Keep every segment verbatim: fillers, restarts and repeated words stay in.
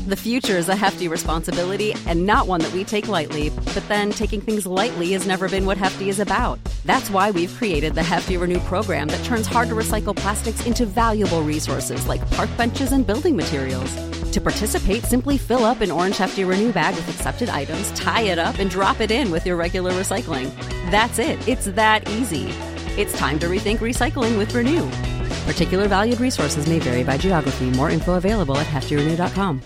The future is a hefty responsibility and not one that we take lightly, but then taking things lightly has never been what Hefty is about. That's why we've created the Hefty Renew program that turns hard-to-recycle plastics into valuable resources like park benches and building materials. To participate, simply fill up an orange Hefty Renew bag with accepted items, tie it up, and drop it in with your regular recycling. That's it. It's that easy. It's time to rethink recycling with Renew. Particular valued resources may vary by geography. More info available at hefty renew dot com.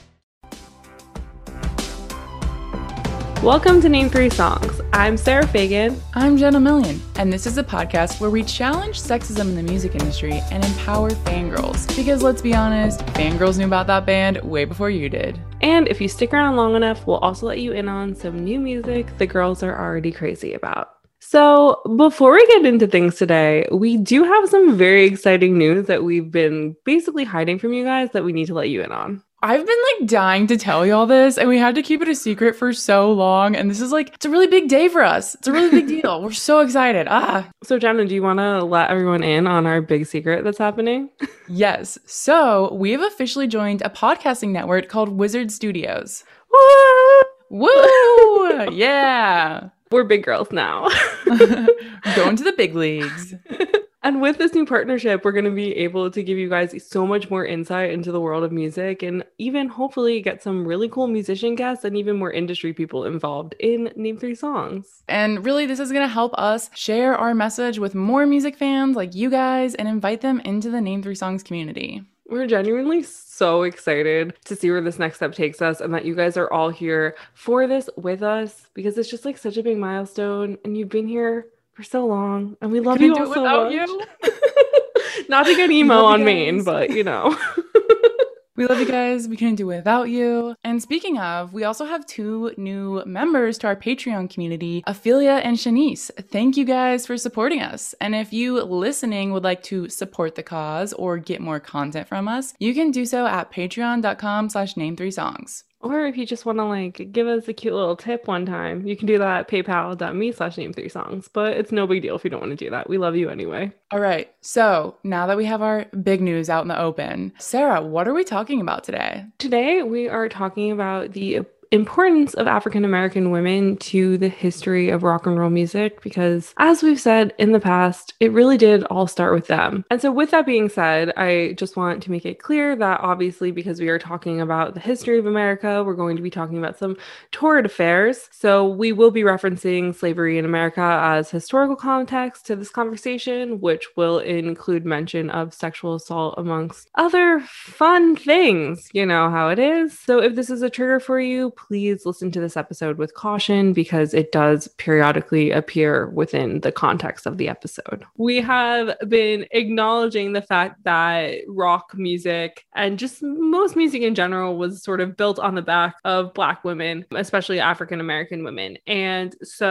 Welcome to Name Three Songs. I'm Sarah Fagan. I'm Jenna Million, and this is a podcast where we challenge sexism in the music industry and empower fangirls. Because let's be honest, fangirls knew about that band way before you did. And if you stick around long enough, we'll also let you in on some new music the girls are already crazy about. So before we get into things today, we do have some very exciting news that we've been basically hiding from you guys that we need to let you in on. I've been like dying to tell y'all this, and we had to keep it a secret for so long. And this is like, it's a really big day for us. It's a really big deal. We're so excited. Ah. So Jenna, do you want to let everyone in on our big secret that's happening? Yes. So we have officially joined a podcasting network called Wizard Studios. Woo! Woo! Yeah. We're big girls now. Going to the big leagues. And with this new partnership, we're going to be able to give you guys so much more insight into the world of music and even hopefully get some really cool musician guests and even more industry people involved in Name Three Songs. And really, this is going to help us share our message with more music fans like you guys and invite them into the Name Three Songs community. We're genuinely so excited to see where this next step takes us and that you guys are all here for this with us because it's just like such a big milestone and you've been here for so long and we love you all so much. You. Not to get emo on Maine, but you know. We love you guys. We couldn't do it without you. And speaking of, we also have two new members to our Patreon community, Ophelia and Shanice. Thank you guys for supporting us. And if you listening would like to support the cause or get more content from us, you can do so at patreon.com slash name three songs. Or if you just want to like give us a cute little tip one time, you can do that at paypal.me slash name three songs. But it's no big deal if you don't want to do that. We love you anyway. All right. So now that we have our big news out in the open, Sarah, what are we talking about today? Today we are talking about the importance of African-American women to the history of rock and roll music, because as we've said in the past, it really did all start with them. And so with that being said, I just want to make it clear that obviously because we are talking about the history of America, we're going to be talking about some torrid affairs. So we will be referencing slavery in America as historical context to this conversation, which will include mention of sexual assault amongst other fun things. You know how it is. So if this is a trigger for you, please listen to this episode with caution because it does periodically appear within the context of the episode. We have been acknowledging the fact that rock music and just most music in general was sort of built on the back of Black women, especially African-American women. And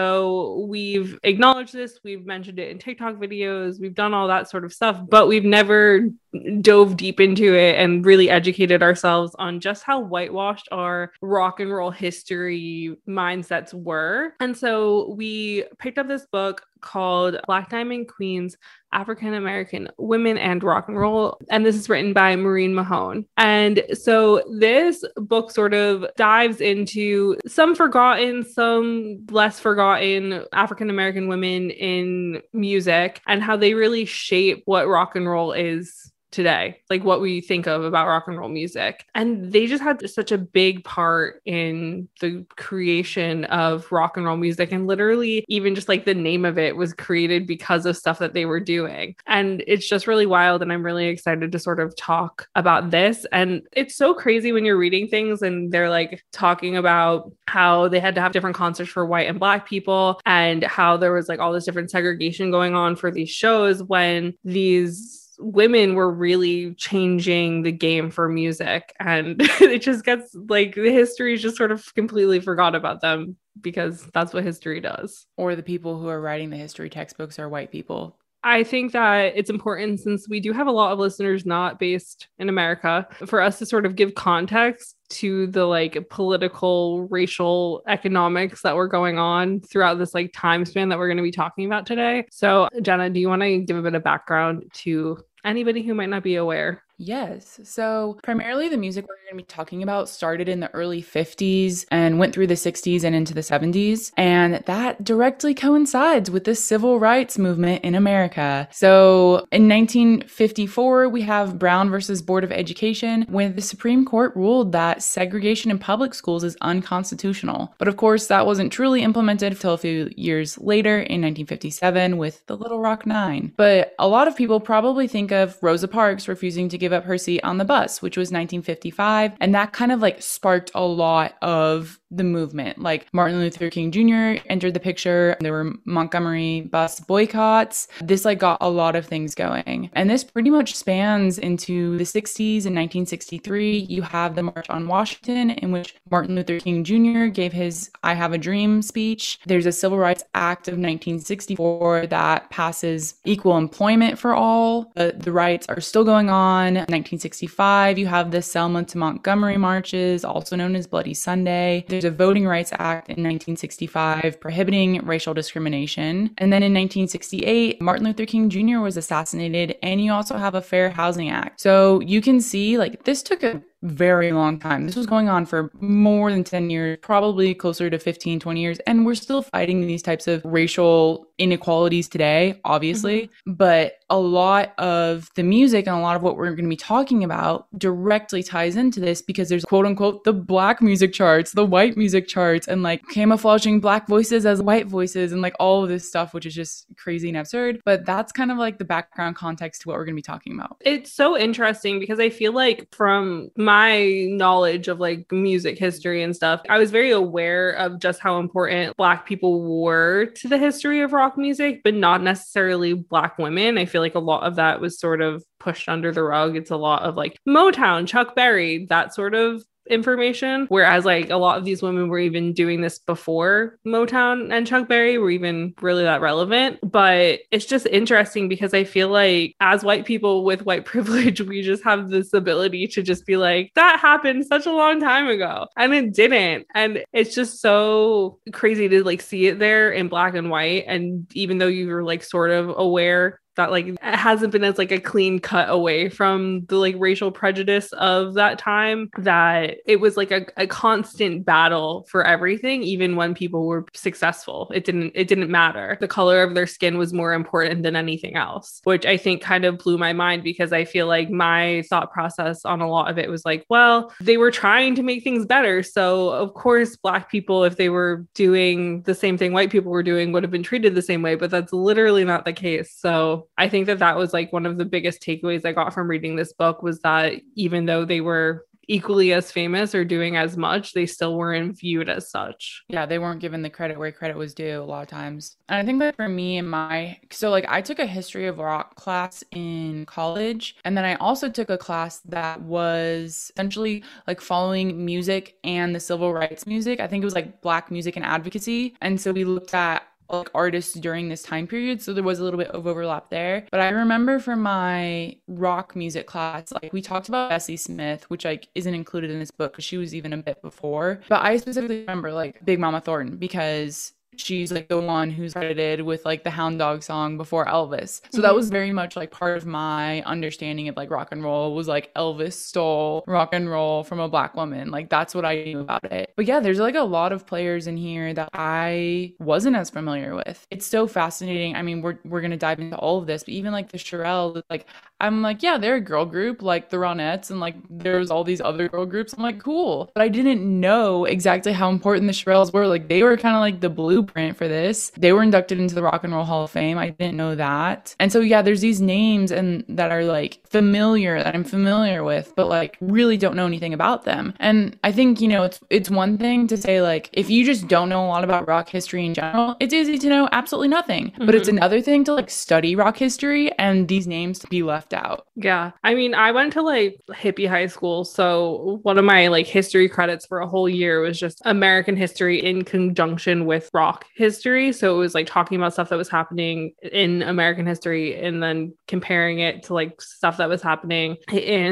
so we've acknowledged this, we've mentioned it in TikTok videos, we've done all that sort of stuff, but we've never dove deep into it and really educated ourselves on just how whitewashed our rock and roll history mindsets were. And so we picked up this book called Black Diamond Queens, African American Women and Rock and Roll. And this is written by Maureen Mahone. And so this book sort of dives into some forgotten, some less forgotten African American women in music and how they really shape what rock and roll is today, like what we think of about rock and roll music. And they just had such a big part in the creation of rock and roll music. And literally even just like the name of it was created because of stuff that they were doing. And it's just really wild. And I'm really excited to sort of talk about this. And it's so crazy when you're reading things and they're like talking about how they had to have different concerts for white and Black people and how there was like all this different segregation going on for these shows when these women were really changing the game for music. And it just gets like the history is just sort of completely forgot about them because that's what history does. Or the people who are writing the history textbooks are white people. I think that it's important, since we do have a lot of listeners not based in America, for us to sort of give context to the like political, racial, economics that were going on throughout this like time span that we're going to be talking about today. So Jenna, do you want to give a bit of background to anybody who might not be aware? Yes. So primarily the music we're going to be talking about started in the early fifties and went through the sixties and into the seventies. And that directly coincides with the civil rights movement in America. So in nineteen fifty-four, we have Brown versus Board of Education, when the Supreme Court ruled that segregation in public schools is unconstitutional. But of course, that wasn't truly implemented until a few years later in nineteen fifty-seven with the Little Rock Nine. But a lot of people probably think of Rosa Parks refusing to give up her seat on the bus, which was nineteen fifty-five. And that kind of like sparked a lot of the movement. Like Martin Luther King Junior entered the picture. There were Montgomery bus boycotts. This like got a lot of things going. And this pretty much spans into the sixties. In nineteen sixty-three, you have the March on Washington, in which Martin Luther King Junior gave his I Have a Dream speech. There's a Civil Rights Act of nineteen sixty-four that passes equal employment for all. The, the rights are still going on. nineteen sixty-five, you have the Selma to Montgomery marches, also known as Bloody Sunday. There's a Voting Rights Act in nineteen sixty-five prohibiting racial discrimination. And then in nineteen sixty-eight, Martin Luther King Junior was assassinated, and you also have a Fair Housing Act. So you can see like this took a very long time. This was going on for more than ten years, probably closer to fifteen, twenty years. And we're still fighting these types of racial inequalities today, obviously. Mm-hmm. But a lot of the music and a lot of what we're going to be talking about directly ties into this, because there's quote unquote the black music charts, the white music charts, and like camouflaging black voices as white voices and like all of this stuff, which is just crazy and absurd. But that's kind of like the background context to what we're going to be talking about. It's so interesting because I feel like from my my knowledge of like music history and stuff, I was very aware of just how important Black people were to the history of rock music, but not necessarily Black women. I feel like a lot of that was sort of pushed under the rug. It's a lot of like Motown, Chuck Berry, that sort of information, whereas like a lot of these women were even doing this before Motown and Chuck Berry were even really that relevant. But it's just interesting because I feel like as white people with white privilege, we just have this ability to just be like, that happened such a long time ago, and it didn't. And it's just so crazy to like see it there in black and white. And even though you were like sort of aware that like it hasn't been as like a clean cut away from the like racial prejudice of that time, that it was like a, a constant battle for everything. Even when people were successful, it didn't it didn't matter. The color of their skin was more important than anything else, which I think kind of blew my mind, because I feel like my thought process on a lot of it was like, well, they were trying to make things better, so of course Black people, if they were doing the same thing white people were doing, would have been treated the same way. But that's literally not the case. So I think that that was like one of the biggest takeaways I got from reading this book, was that even though they were equally as famous or doing as much, they still weren't viewed as such. Yeah, they weren't given the credit where credit was due a lot of times. And I think that for me and my, so like I took a history of rock class in college, and then I also took a class that was essentially like following music and the civil rights music. I think it was like Black music and advocacy. And so we looked at like artists during this time period, so there was a little bit of overlap there. But I remember from my rock music class, like we talked about Bessie Smith, which like isn't included in this book because she was even a bit before, but I specifically remember like Big Mama Thornton, because she's like the one who's credited with like the Hound Dog song before Elvis. So mm-hmm. that was very much like part of my understanding of like rock and roll, was like Elvis stole rock and roll from a Black woman. Like that's what I knew about it. But yeah, there's like a lot of players in here that I wasn't as familiar with. It's so fascinating. I mean, we're we're gonna dive into all of this, but even like the Shirelles, like I'm like, yeah, they're a girl group like the Ronettes, and like there's all these other girl groups. I'm like, cool. But I didn't know exactly how important the Shirelles were. Like they were kind of like the blueprint for this. They were inducted into the Rock and Roll Hall of Fame. I didn't know that. And so yeah, there's these names and that are like familiar, that I'm familiar with, but like really don't know anything about them. And I think, you know, it's it's one thing to say like, if you just don't know a lot about rock history in general, it's easy to know absolutely nothing. Mm-hmm. But it's another thing to like study rock history and these names to be left out. Yeah. I mean, I went to like hippie high school. So one of my like history credits for a whole year was just American history in conjunction with rock history. So it was like talking about stuff that was happening in American history and then comparing it to like stuff that was happening in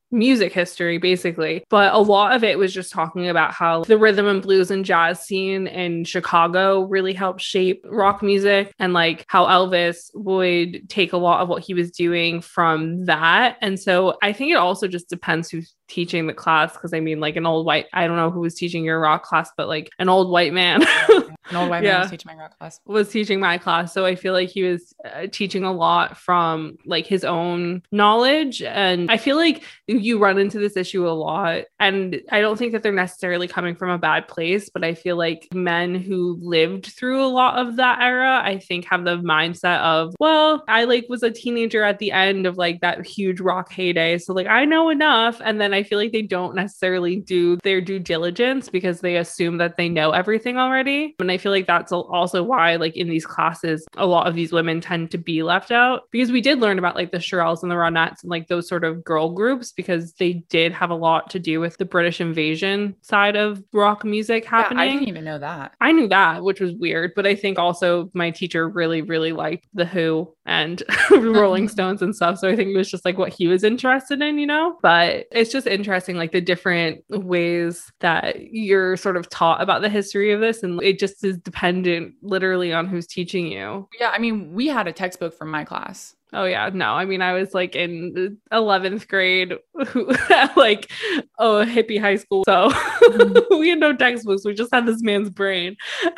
music history, basically. But a lot of it was just talking about how the rhythm and blues and jazz scene in Chicago really helped shape rock music, and like how Elvis would take a lot of what he was doing from that. And so I think it also just depends who's teaching the class, because I mean, like an old white, I don't know who was teaching your rock class, but like an old white man an old white yeah, man was teaching my rock class was teaching my class. So I feel like he was uh, teaching a lot from like his own knowledge. And I feel like you run into this issue a lot, and I don't think that they're necessarily coming from a bad place, but I feel like men who lived through a lot of that era, I think, have the mindset of, well, I like was a teenager at the end of like that huge rock heyday, so like I know enough. And then I feel like they don't necessarily do their due diligence because they assume that they know everything already. And I feel like that's also why, like in these classes, a lot of these women tend to be left out, because we did learn about like the Shirelles and the Ronettes and like those sort of girl groups, because they did have a lot to do with the British invasion side of rock music happening. Yeah, I didn't even know that. I knew that, which was weird. But I think also my teacher really, really liked The Who and Rolling Stones and stuff. So I think it was just like what he was interested in, you know? But it's just interesting, like the different ways that you're sort of taught about the history of this. And it just is dependent literally on who's teaching you. Yeah, I mean, we had a textbook from my class. Oh yeah, no, I mean, I was like in eleventh grade, like, oh, hippie high school. So we had no textbooks. We just had this man's brain.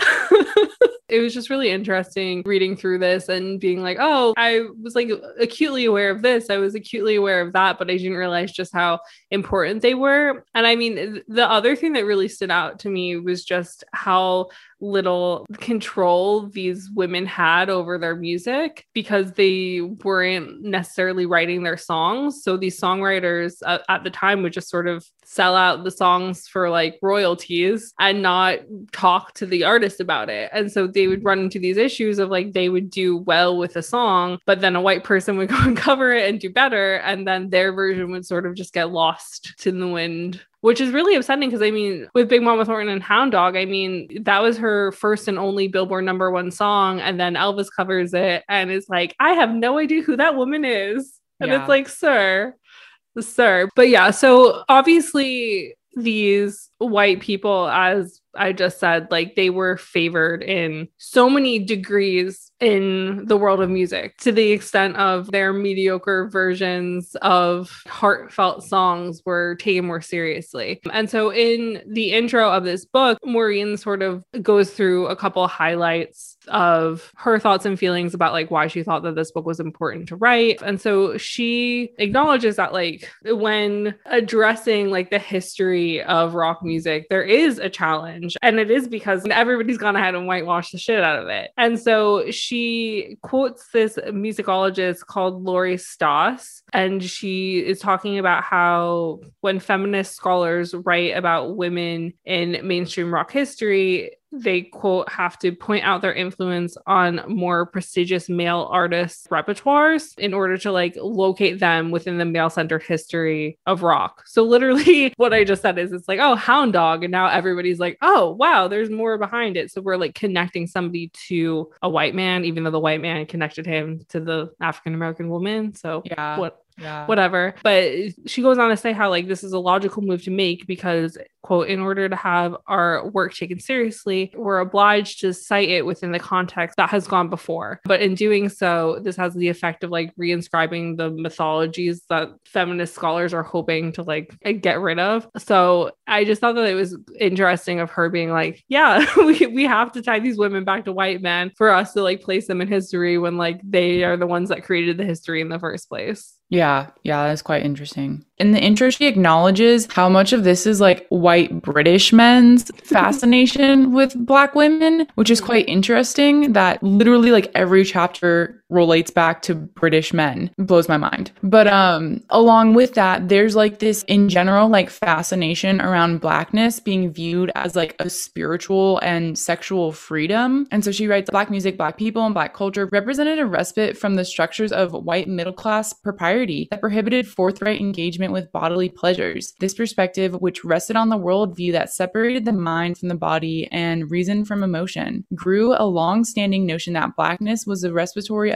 It was just really interesting reading through this and being like, oh, I was like acutely aware of this. I was acutely aware of that, but I didn't realize just how important they were. And I mean, the other thing that really stood out to me was just how little control these women had over their music, because they weren't necessarily writing their songs. So these songwriters uh, at the time would just sort of sell out the songs for like royalties and not talk to the artist about it. And so they would run into these issues of like, they would do well with a song, but then a white person would go and cover it and do better. And then their version would sort of just get lost in the wind, which is really upsetting. Because I mean, with Big Mama Thornton and Hound Dog, I mean, that was her first and only Billboard number one song. And then Elvis covers it and is like, I have no idea who that woman is. And yeah. It's like, sir, sir. But yeah, so obviously these white people, as I just said, like they were favored in so many degrees in the world of music, to the extent of their mediocre versions of heartfelt songs were taken more seriously. And so in the intro of this book, Maureen sort of goes through a couple highlights of her thoughts and feelings about like why she thought that this book was important to write. And so she acknowledges that like when addressing like the history of rock music, there is a challenge, and it is because everybody's gone ahead and whitewashed the shit out of it. And so she quotes this musicologist called Laurie Stoss, and she is talking about how when feminist scholars write about women in mainstream rock history, they, quote, have to point out their influence on more prestigious male artists' repertoires in order to like locate them within the male-centered history of rock. So literally what I just said is it's like, oh, Hound Dog. And now everybody's like, oh, wow, there's more behind it. So we're like connecting somebody to a white man, even though the white man connected him to the African-American woman. So yeah. what? Yeah. Whatever. But she goes on to say how like this is a logical move to make because, quote, in order to have our work taken seriously, we're obliged to cite it within the context that has gone before. But in doing so, this has the effect of like reinscribing the mythologies that feminist scholars are hoping to like get rid of. So I just thought that it was interesting of her being like, yeah, we, we have to tie these women back to white men for us to like place them in history when like they are the ones that created the history in the first place. Yeah, yeah, that's quite interesting. In the intro, she acknowledges how much of this is like white British men's fascination with Black women, which is quite interesting that literally like every chapter relates back to British men. It blows my mind. But um, along with that, there's like this in general like fascination around Blackness being viewed as like a spiritual and sexual freedom. And so she writes, Black music, Black people, and Black culture represented a respite from the structures of white middle class propriety that prohibited forthright engagement with bodily pleasures. This perspective, which rested on the worldview that separated the mind from the body and reason from emotion, grew a long-standing notion that Blackness was the respiratory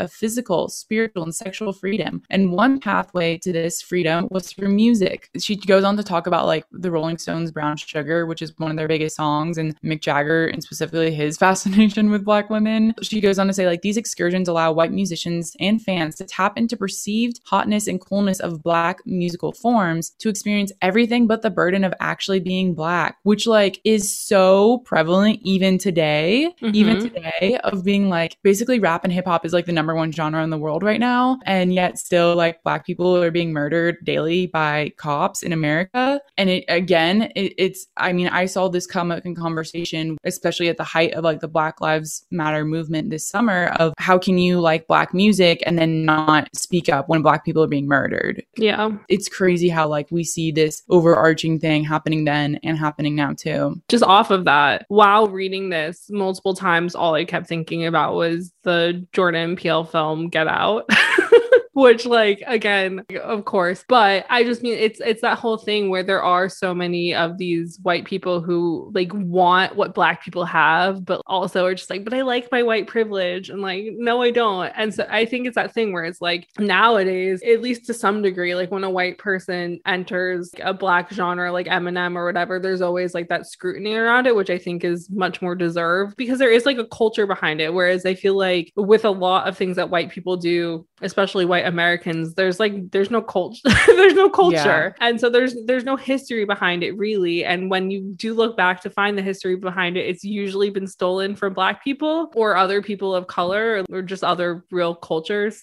of physical, spiritual, and sexual freedom. And one pathway to this freedom was through music. She goes on to talk about like the Rolling Stones' Brown Sugar, which is one of their biggest songs, and Mick Jagger, and specifically his fascination with Black women. She goes on to say like these excursions allow white musicians and fans to tap into perceived hotness and coolness of Black musical forms to experience everything but the burden of actually being Black, which like is so prevalent even today, mm-hmm. even today of being like basically rap and hip hop is like the number one genre in the world right now. And yet still like Black people are being murdered daily by cops in America. And it again, it, it's, I mean, I saw this come up in conversation, especially at the height of like the Black Lives Matter movement this summer, of how can you like Black music and then not speak up when Black people are being murdered? Yeah. It's crazy how like we see this overarching thing happening then and happening now too. Just off of that, while reading this multiple times, all I kept thinking about was the Jordan Peele film Get Out. Which, like, again, of course, but I just mean it's it's that whole thing where there are so many of these white people who like want what Black people have, but also are just like, but I like my white privilege, and like, no, I don't. And so I think it's that thing where it's like nowadays, at least to some degree, like when a white person enters a Black genre like Eminem or whatever, there's always like that scrutiny around it, which I think is much more deserved because there is like a culture behind it. Whereas I feel like with a lot of things that white people do, especially white Americans, there's like there's no culture there's no culture yeah. And so there's there's no history behind it really, and when you do look back to find the history behind it, it's usually been stolen from Black people or other people of color or just other real cultures.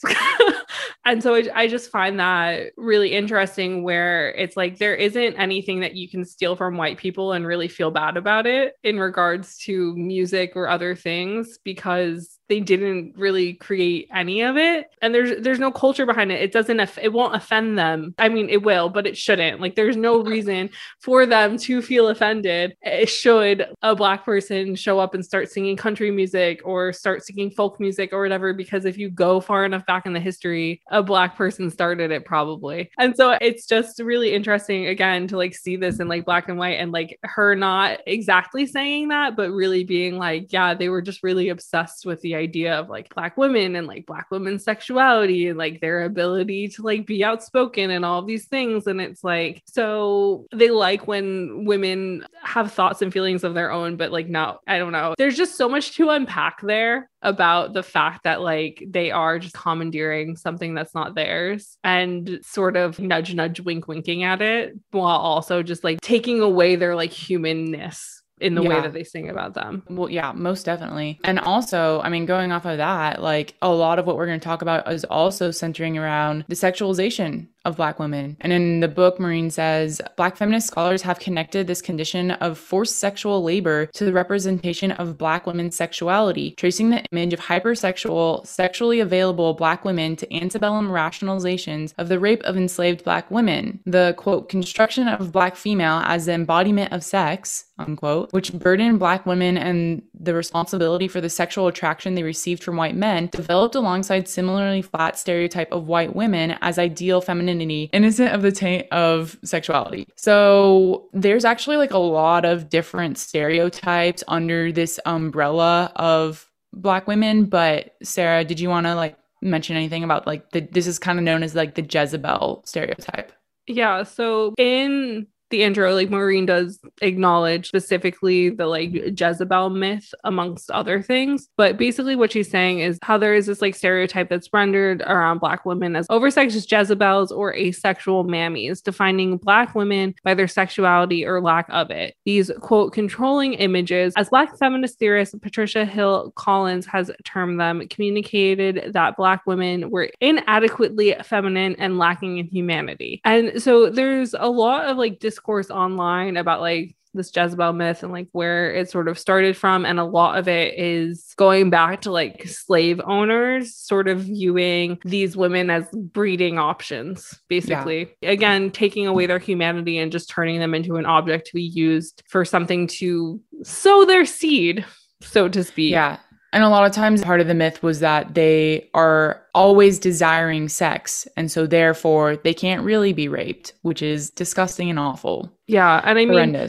And so I, I just find that really interesting where it's like there isn't anything that you can steal from white people and really feel bad about it in regards to music or other things, because they didn't really create any of it. And there's there's no culture behind it. It doesn't, it won't offend them. I mean, it will, but it shouldn't. Like there's no reason for them to feel offended. It should a Black person show up and start singing country music or start singing folk music or whatever, because if you go far enough back in the history, a Black person started it probably. And so it's just really interesting again to like see this in like black and white, and like her not exactly saying that, but really being like, yeah, they were just really obsessed with the idea of like Black women and like Black women's sexuality and like their ability to like be outspoken and all of these things. And it's like, so they like when women have thoughts and feelings of their own, but like, no, I don't know. There's just so much to unpack there about the fact that like they are just commandeering something that's not theirs and sort of nudge, nudge, wink, winking at it, while also just like taking away their like humanness in the yeah. way that they sing about them. Well, yeah, most definitely. And also, I mean, going off of that, like a lot of what we're going to talk about is also centering around the sexualization of Black women. And in the book, Maureen says, Black feminist scholars have connected this condition of forced sexual labor to the representation of Black women's sexuality, tracing the image of hypersexual, sexually available Black women to antebellum rationalizations of the rape of enslaved Black women. The, quote, construction of Black female as the embodiment of sex, unquote, which burdened Black women and the responsibility for the sexual attraction they received from white men, developed alongside similarly flat stereotype of white women as ideal femininity, innocent of the taint of sexuality. So there's actually like a lot of different stereotypes under this umbrella of Black women. But Sarah, did you want to like mention anything about like the, this is kind of known as like the Jezebel stereotype? Yeah. So in the intro, like Maureen does acknowledge specifically the like Jezebel myth amongst other things. But basically what she's saying is how there is this like stereotype that's rendered around Black women as oversexed Jezebels or asexual mammies, defining Black women by their sexuality or lack of it. These, quote, controlling images, as Black feminist theorist Patricia Hill Collins has termed them, communicated that Black women were inadequately feminine and lacking in humanity. And so there's a lot of like discourse online about like this Jezebel myth and like where it sort of started from. And a lot of it is going back to like slave owners sort of viewing these women as breeding options, basically. Yeah. Again, taking away their humanity and just turning them into an object to be used for something to sow their seed, so to speak. Yeah. And a lot of times part of the myth was that they are always desiring sex. And so therefore they can't really be raped, which is disgusting and awful. Yeah. And I mean, horrendous.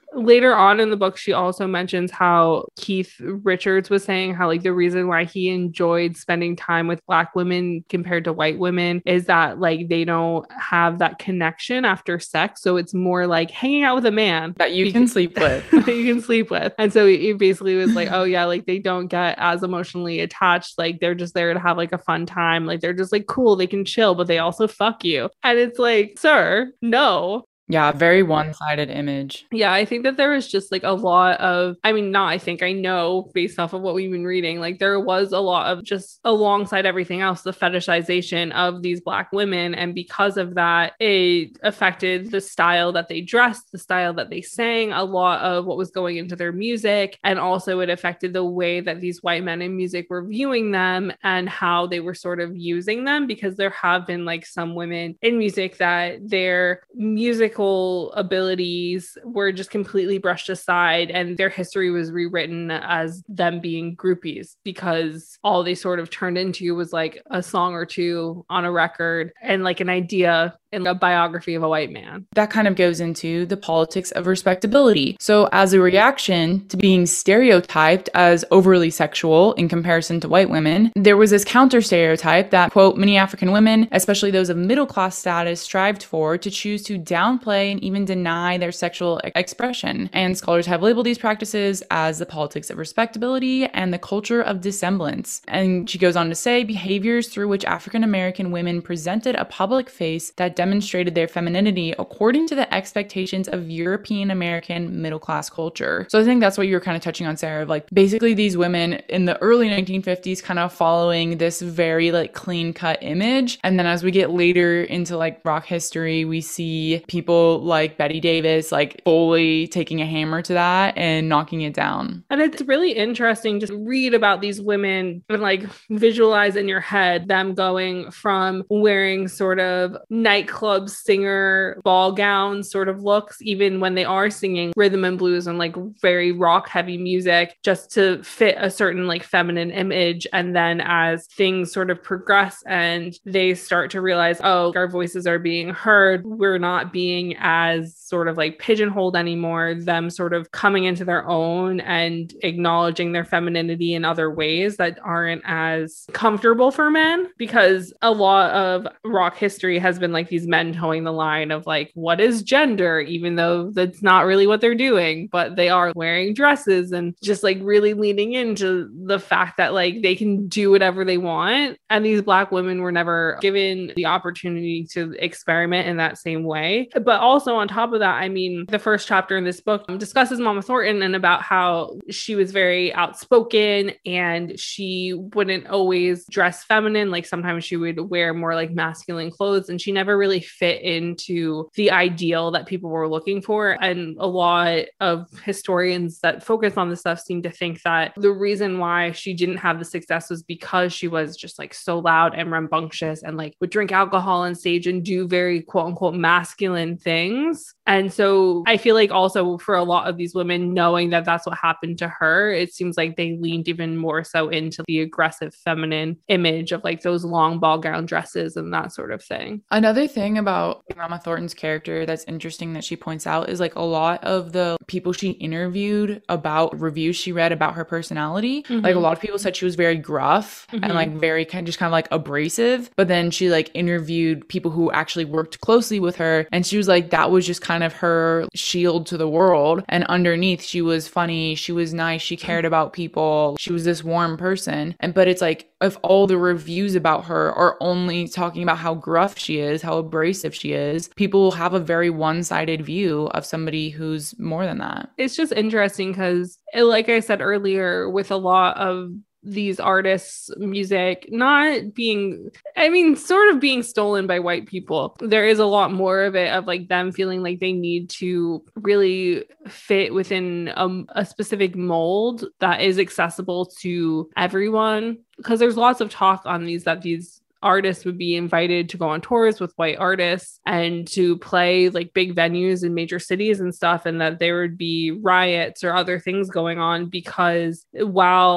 later on in the book, she also mentions how Keith Richards was saying how like the reason why he enjoyed spending time with Black women compared to white women is that like they don't have that connection after sex. So it's more like hanging out with a man that you can sleep with. that you can sleep with. And so he basically was like, oh yeah, like they don't get as emotionally attached. Like they're just there to have like a fun time. Like they're just like cool, they can chill, but they also fuck you. And it's like, sir, no. Yeah, very one-sided image. Yeah, I think that there was just like a lot of, I mean, not I think, I know based off of what we've been reading, like there was a lot of just alongside everything else, the fetishization of these Black women. And because of that, it affected the style that they dressed, the style that they sang, a lot of what was going into their music. And also it affected the way that these white men in music were viewing them and how they were sort of using them, because there have been like some women in music that their musical abilities were just completely brushed aside and their history was rewritten as them being groupies, because all they sort of turned into was like a song or two on a record and like an idea in a biography of a white man. That kind of goes into the politics of respectability. So as a reaction to being stereotyped as overly sexual in comparison to white women, there was this counter stereotype that, quote, many African women, especially those of middle class status, strived for to choose to downplay and even deny their sexual expression. And scholars have labeled these practices as the politics of respectability and the culture of dissemblance. And she goes on to say, behaviors through which African American women presented a public face that demonstrated their femininity according to the expectations of European American middle class culture. So I think that's what you were kind of touching on, Sarah, of like basically these women in the early nineteen fifties kind of following this very like clean cut image. And then as we get later into like rock history, we see people like Betty Davis like fully taking a hammer to that and knocking it down. And it's really interesting to read about these women and like visualize in your head them going from wearing sort of night club singer ball gown sort of looks, even when they are singing rhythm and blues and like very rock heavy music, just to fit a certain like feminine image. And then as things sort of progress and they start to realize, oh, our voices are being heard, we're not being as sort of like pigeonholed anymore, them sort of coming into their own and acknowledging their femininity in other ways that aren't as comfortable for men, because a lot of rock history has been like these men towing the line of like, what is gender, even though that's not really what they're doing, but they are wearing dresses and just like really leaning into the fact that like they can do whatever they want. And these Black women were never given the opportunity to experiment in that same way. But also on top of that, I mean, the first chapter in this book discusses Mama Thornton and about how she was very outspoken and she wouldn't always dress feminine. Like sometimes she would wear more like masculine clothes, and she never really fit into the ideal that people were looking for. And a lot of historians that focus on this stuff seem to think that the reason why she didn't have the success was because she was just like so loud and rambunctious and like would drink alcohol on stage and do very quote unquote masculine things. And so I feel like also for a lot of these women, knowing that that's what happened to her, it seems like they leaned even more so into the aggressive feminine image of like those long ball gown dresses and that sort of thing. Another thing about Mama Thornton's character that's interesting that she points out is like a lot of the people she interviewed about reviews she read about her personality. Mm-hmm. Like a lot of people said she was very gruff mm-hmm. and like very kind of just kind of like abrasive. But then she like interviewed people who actually worked closely with her, and she was like, that was just kind of her shield to the world. And underneath, she was funny, she was nice, she cared about people, she was this warm person. And but it's like, if all the reviews about her are only talking about how gruff she is, how abrasive she is, people will have a very one-sided view of somebody who's more than that. It's just interesting because, like I said earlier, with a lot of these artists' music not being, I mean, sort of being stolen by white people, there is a lot more of it of like them feeling like they need to really fit within a, a specific mold that is accessible to everyone. Because there's lots of talk on these that these artists would be invited to go on tours with white artists and to play like big venues in major cities and stuff, and that there would be riots or other things going on because while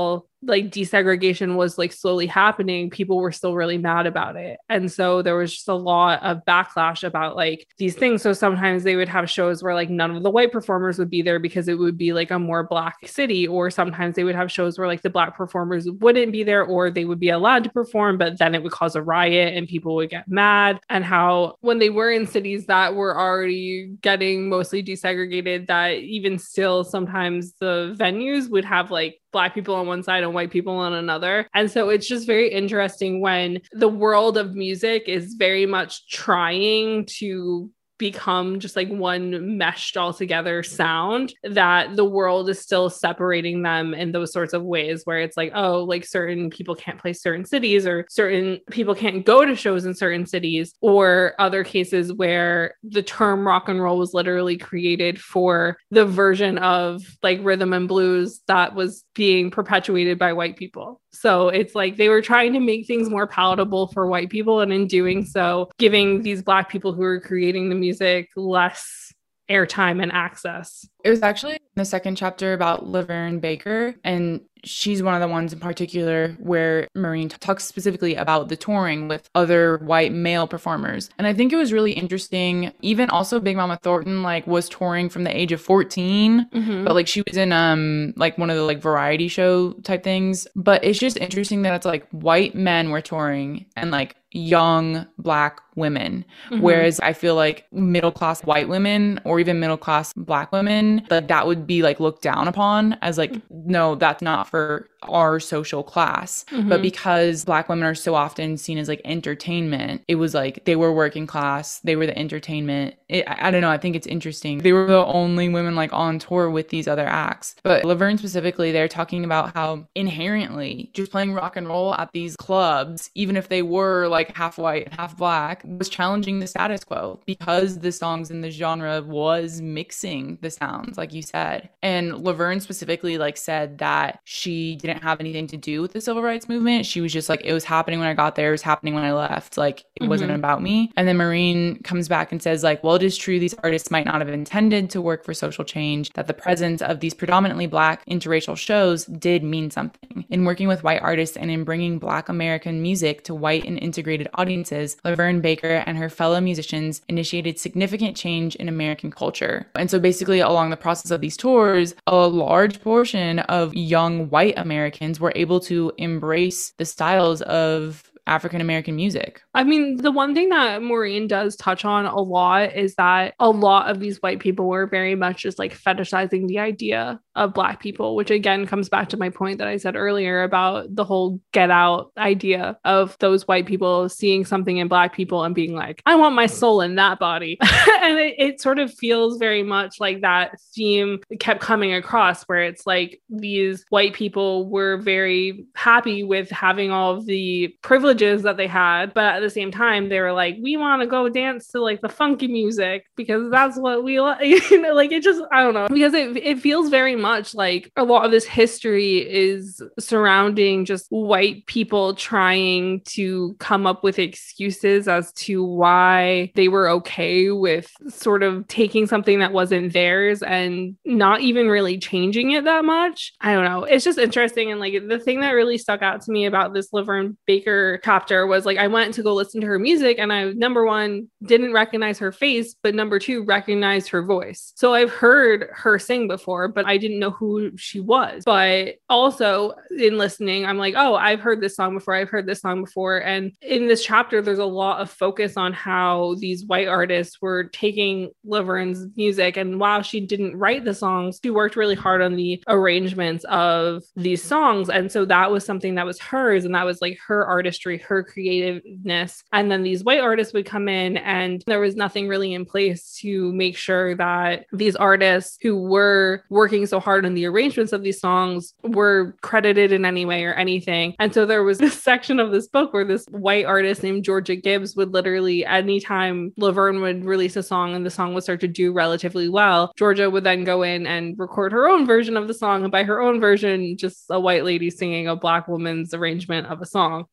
like desegregation was like slowly happening, people were still really mad about it. And so there was just a lot of backlash about like these things. So sometimes they would have shows where like none of the white performers would be there because it would be like a more black city, or sometimes they would have shows where like the black performers wouldn't be there, or they would be allowed to perform, but then it would cause a riot and people would get mad. And how when they were in cities that were already getting mostly desegregated, that even still sometimes the venues would have like Black people on one side and white people on another. And so it's just very interesting when the world of music is very much trying to become just like one meshed all together sound, that the world is still separating them in those sorts of ways where it's like, oh, like certain people can't play certain cities, or certain people can't go to shows in certain cities, or other cases where the term rock and roll was literally created for the version of like rhythm and blues that was being perpetuated by white people. So it's like they were trying to make things more palatable for white people, and in doing so, giving these Black people who are creating the music less airtime and access. It was actually the second chapter about Laverne Baker, and she's one of the ones in particular where Maureen talks specifically about the touring with other white male performers. And I think it was really interesting. Even also Big Mama Thornton like was touring from the age of fourteen, mm-hmm. but like she was in um like one of the like variety show type things. But it's just interesting that it's like white men were touring and like young Black women. Mm-hmm. Whereas I feel like middle class white women or even middle class Black women, like that would be like looked down upon as like, mm-hmm. no, that's not for our social class. Mm-hmm. But because Black women are so often seen as like entertainment, it was like they were working class, they were the entertainment. It, I, I don't know, I think it's interesting. They were the only women like on tour with these other acts. But Laverne specifically, they're talking about how inherently just playing rock and roll at these clubs, even if they were like half white and half Black, was challenging the status quo because the songs in the genre was mixing the sounds, like you said. And Laverne specifically like said that she didn't have anything to do with the civil rights movement. She was just like, it was happening when I got there, it was happening when I left. Like it mm-hmm. wasn't about me. And then Maureen comes back and says like, well, it is true these artists might not have intended to work for social change, that the presence of these predominantly Black interracial shows did mean something. In working with white artists and in bringing Black American music to white and integrated audiences, Laverne Baker and her fellow musicians initiated significant change in American culture. And so basically along the process of these tours, a large portion of young white Americans were able to embrace the styles of African-American music. I mean, the one thing that Maureen does touch on a lot is that a lot of these white people were very much just like fetishizing the idea of Black people, which again comes back to my point that I said earlier about the whole Get Out idea of those white people seeing something in Black people and being like, I want my soul in that body. And it, it sort of feels very much like that theme kept coming across, where it's like these white people were very happy with having all of the privileges that they had, but at the same time they were like, we want to go dance to like the funky music because that's what we like. You know, like it just, I don't know, because it, it feels very much like a lot of this history is surrounding just white people trying to come up with excuses as to why they were okay with sort of taking something that wasn't theirs and not even really changing it that much. I don't know. It's just interesting. And like the thing that really stuck out to me about this Laverne Baker chapter was like, I went to go listen to her music and I, number one, didn't recognize her face, but number two, recognized her voice. So I've heard her sing before, but I didn't know who she was. But also in listening, I'm like, oh, I've heard this song before. I've heard this song before. And in this chapter, there's a lot of focus on how these white artists were taking Laverne's music. And while she didn't write the songs, she worked really hard on the arrangements of these songs. And so that was something that was hers. And that was like her artistry, her creativeness. And then these white artists would come in and there was nothing really in place to make sure that these artists who were working so hard on the arrangements of these songs were credited in any way or anything. And so there was this section of this book where this white artist named Georgia Gibbs would literally, anytime Laverne would release a song and the song would start to do relatively well, Georgia would then go in and record her own version of the song. And by her own version, just a white lady singing a Black woman's arrangement of a song. And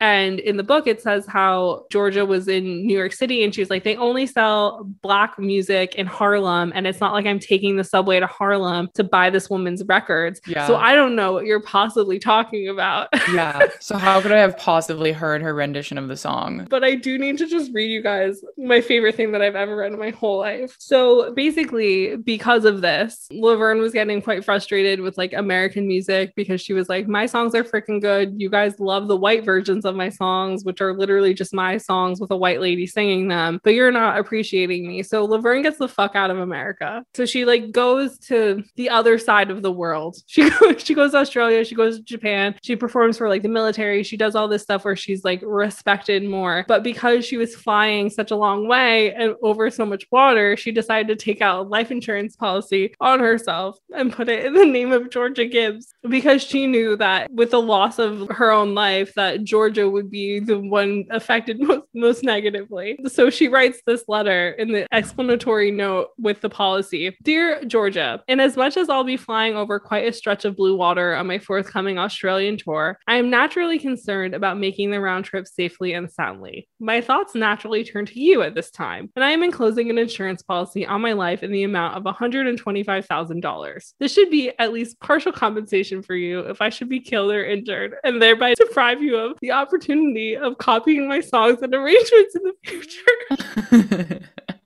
in the book, it says how Georgia was in New York City and she was like, they only sell Black music in Harlem. And it's not like I'm taking the subway to Harlem to buy this woman's records. Yeah. So I don't know what you're possibly talking about. Yeah. So how could I have possibly heard her rendition of the song? But I do need to just read you guys my favorite thing that I've ever read in my whole life. So basically, because of this, Laverne was getting quite frustrated with like American music because she was like, my songs are freaking good. You guys love the white versions of my songs, which are literally just my songs with a white lady singing them, but you're not appreciating me. So Laverne gets the fuck out of America. So she like goes to the other side of the world. She goes, she goes to Australia. She goes to Japan. She performs for like the military. She does all this stuff where she's like respected more. But because she was flying such a long way and over so much water, she decided to take out a life insurance policy on herself and put it in the name of Georgia Gibbs, because she knew that with the loss of her own life, that Georgia would be the one affected most, most negatively. So she writes this letter in the explanatory note with the policy. Dear Georgia, in as much as I'll be flying over quite a stretch of blue water on my forthcoming Australian tour, I am naturally concerned about making the round trip safely and soundly. My thoughts naturally turn to you at this time, and I am enclosing an insurance policy on my life in the amount of one hundred twenty-five thousand dollars. This should be at least partial compensation for you if I should be killed or injured, and thereby deprive you of the opportunity of copying my songs and arrangements in the future.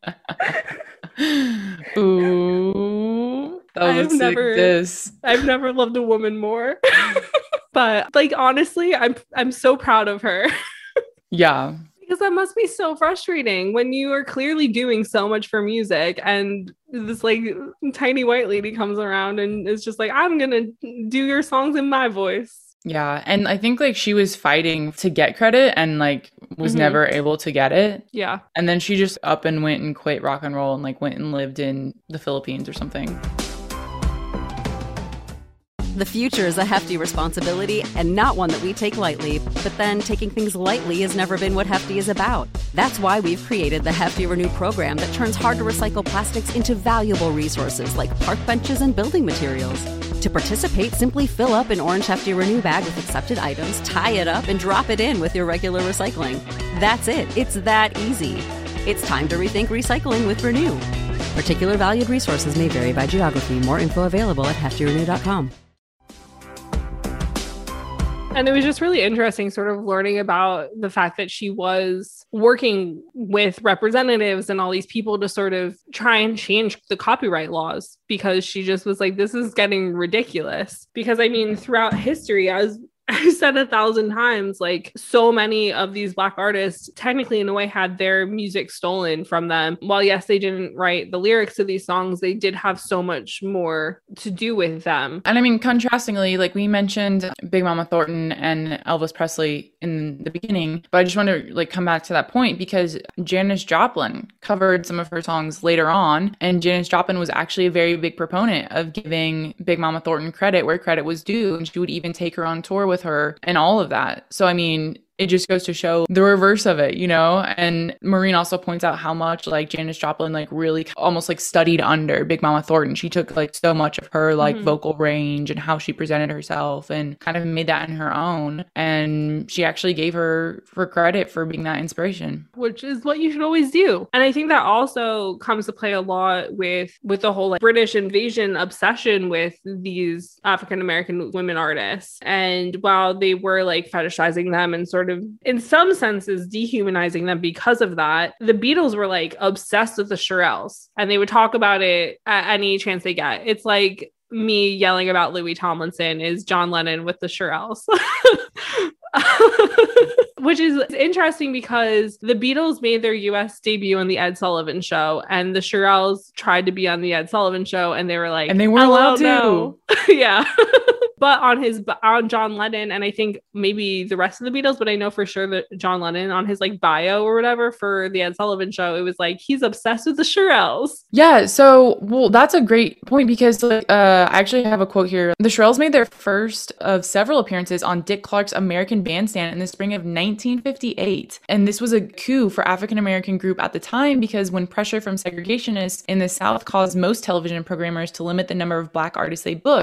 Ooh, that was I've never, this. I've never loved a woman more. But like, honestly, I'm I'm so proud of her. Yeah. Because that must be so frustrating when you are clearly doing so much for music and this like tiny white lady comes around and is just like, I'm gonna do your songs in my voice. Yeah. And I think like she was fighting to get credit and like was mm-hmm. never able to get it. Yeah. And then she just up and went and quit rock and roll and like went and lived in the Philippines or something. The future is a hefty responsibility and not one that we take lightly. But then taking things lightly has never been what Hefty is about. That's why we've created the Hefty Renew program that turns hard-to-recycle plastics into valuable resources like park benches and building materials. To participate, simply fill up an orange Hefty Renew bag with accepted items, tie it up, and drop it in with your regular recycling. That's it. It's that easy. It's time to rethink recycling with Renew. Particular valued resources may vary by geography. More info available at hefty renew dot com. And it was just really interesting sort of learning about the fact that she was working with representatives and all these people to sort of try and change the copyright laws, because she just was like, this is getting ridiculous. Because I mean, throughout history, as I've said a thousand times, like so many of these Black artists technically in a way had their music stolen from them. While yes, they didn't write the lyrics to these songs, they did have so much more to do with them. And I mean, contrastingly, like we mentioned Big Mama Thornton and Elvis Presley in the beginning, but I just want to like come back to that point because Janis Joplin covered some of her songs later on, and Janis Joplin was actually a very big proponent of giving Big Mama Thornton credit where credit was due, and she would even take her on tour with with her and all of that. So, I mean, it just goes to show the reverse of it, you know? And Maureen also points out how much like Janis Joplin like really almost like studied under Big Mama Thornton. She took like so much of her like mm-hmm. vocal range and how she presented herself and kind of made that in her own. And she actually gave her for credit for being that inspiration. Which is what you should always do. And I think that also comes to play a lot with with the whole like British invasion obsession with these African-American women artists. And while they were like fetishizing them and sort of in some senses dehumanizing them because of that, the Beatles were like obsessed with the Shirelles and they would talk about it at any chance they get. It's like me yelling about Louis Tomlinson is John Lennon with the Shirelles. Which is interesting because the Beatles made their U S debut on the Ed Sullivan Show, and the Shirelles tried to be on the Ed Sullivan Show, and they were like, and they weren't allowed no. to. Yeah. But on his, on John Lennon, and I think maybe the rest of the Beatles, but I know for sure that John Lennon on his like bio or whatever for the Ed Sullivan Show, it was like, he's obsessed with the Shirelles. Yeah. So, well, that's a great point because like, uh, I actually have a quote here. The Shirelles made their first of several appearances on Dick Clark's American Bandstand in the spring of nineteen fifty-eight. And this was a coup for African-American group at the time because when pressure from segregationists in the South caused most television programmers to limit the number of Black artists they booked,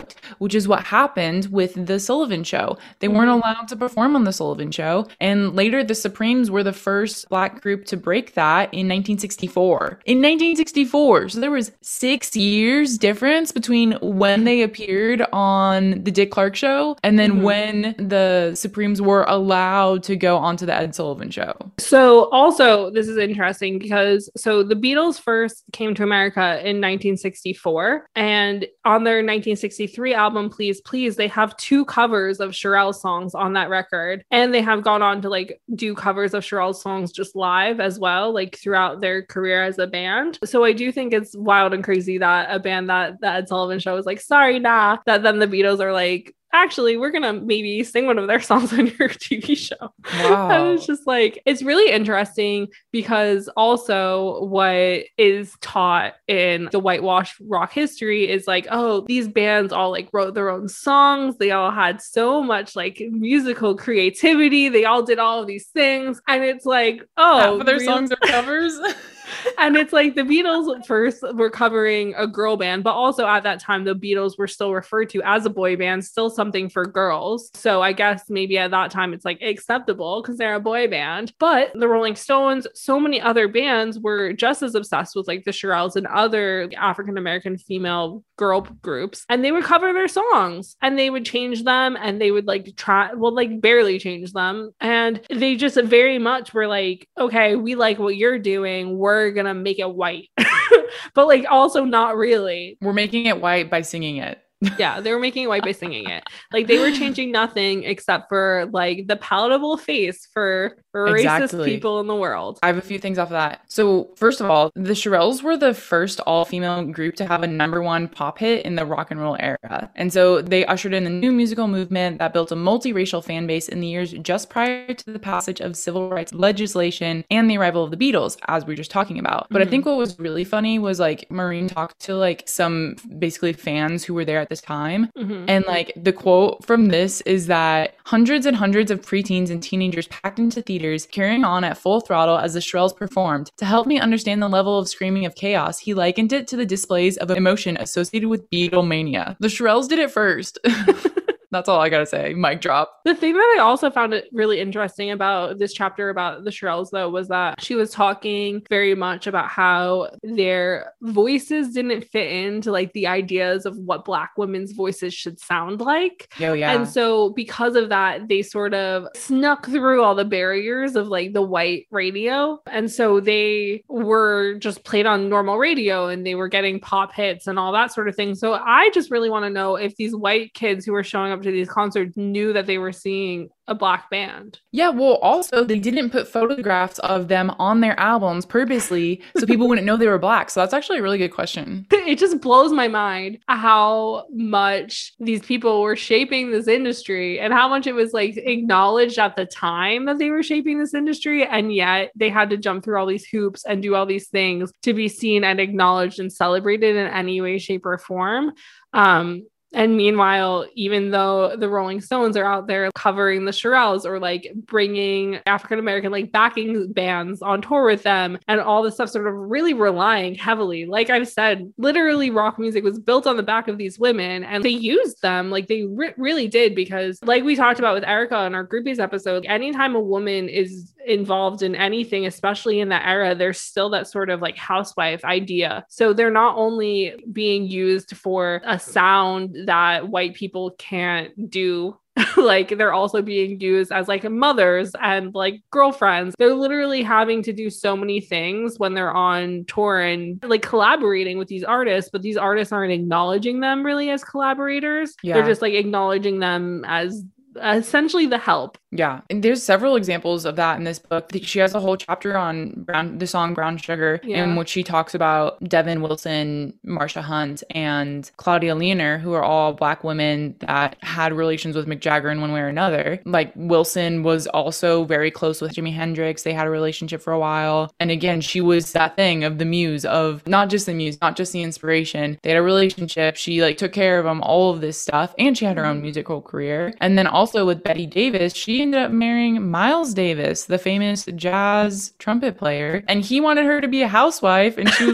product, which is what happened with the Sullivan Show. They weren't allowed to perform on the Sullivan Show. And later, the Supremes were the first Black group to break that in nineteen sixty-four. In nineteen sixty-four. So there was six years difference between when they appeared on the Dick Clark Show and then mm-hmm. when the Supremes were allowed to go onto the Ed Sullivan Show. So also, this is interesting because so the Beatles first came to America in nineteen sixty-four, and on their nineteen sixty-three album, Please Please, they have two covers of Cheryl's songs on that record. And they have gone on to like do covers of Cheryl's songs just live as well, like throughout their career as a band. So I do think it's wild and crazy that a band that the Ed Sullivan Show was like, sorry, nah, that then the Beatles are like, actually, we're going to maybe sing one of their songs on your T V show. Wow. And it's just like, it's really interesting because also what is taught in the whitewash rock history is like, oh, these bands all like wrote their own songs. They all had so much like musical creativity. They all did all of these things. And it's like, oh, half of their real- songs are covers. And it's like the Beatles first were covering a girl band, but also at that time, the Beatles were still referred to as a boy band, still something for girls. So I guess maybe at that time it's like acceptable because they're a boy band. But the Rolling Stones, so many other bands were just as obsessed with like the Shirelles and other African-American female girl groups. And they would cover their songs and they would change them and they would like try, well, like barely change them. And they just very much were like, okay, we like what you're doing. We're going to make it white. But like also not really. We're making it white by singing it. Yeah, they were making it white by singing it. Like they were changing nothing except for like the palatable face for, for exactly. racist people in the world. I have a few things off of that. So first of all, the Shirelles were the first all-female group to have a number one pop hit in the rock and roll era. And so they ushered in the new musical movement that built a multiracial fan base in the years just prior to the passage of civil rights legislation and the arrival of the Beatles, as we were just talking about. But mm-hmm. I think what was really funny was like Maureen talked to like some basically fans who were there at this time. Mm-hmm. And like the quote from this is that hundreds and hundreds of preteens and teenagers packed into theaters, carrying on at full throttle as the Shirelles performed. To help me understand the level of screaming of chaos, he likened it to the displays of emotion associated with Beatlemania. The Shirelles did it first. That's all I gotta say. Mic drop. The thing that I also found it really interesting about this chapter about the Shirelles, though, was that she was talking very much about how their voices didn't fit into like the ideas of what Black women's voices should sound like. Oh, yeah. And so because of that, they sort of snuck through all the barriers of like the white radio. And so they were just played on normal radio and they were getting pop hits and all that sort of thing. So I just really want to know if these white kids who were showing up to these concerts knew that they were seeing a Black band. Yeah, well, also they didn't put photographs of them on their albums purposely so people wouldn't know they were Black. So that's actually a really good question. It just blows my mind how much these people were shaping this industry and how much it was like acknowledged at the time that they were shaping this industry. And yet they had to jump through all these hoops and do all these things to be seen and acknowledged and celebrated in any way, shape, or form. Um, And meanwhile, even though the Rolling Stones are out there covering the Shirelles or like bringing African-American like backing bands on tour with them and all this stuff, sort of really relying heavily, like I've said, literally rock music was built on the back of these women and they used them like they re- really did because like we talked about with Erica on our Groupies episode, anytime a woman is involved in anything, especially in that era, there's still that sort of like housewife idea. So they're not only being used for a sound that white people can't do, like they're also being used as like mothers and like girlfriends. They're literally having to do so many things when they're on tour and like collaborating with these artists, but these artists aren't acknowledging them really as collaborators. Yeah. They're just like acknowledging them as essentially the help. Yeah. And there's several examples of that in this book. She has a whole chapter on brown, the song Brown Sugar, yeah. in which she talks about Devin Wilson, Marsha Hunt, and Claudia Leonor, who are all Black women that had relations with Mick Jagger in one way or another. Like Wilson was also very close with Jimi Hendrix. They had a relationship for a while. And again, she was that thing of the muse, of not just the muse, not just the inspiration. They had a relationship. She like took care of them, all of this stuff. And she had her own musical career. And then also with Betty Davis, she ended up marrying Miles Davis, the famous jazz trumpet player, and he wanted her to be a housewife, and she was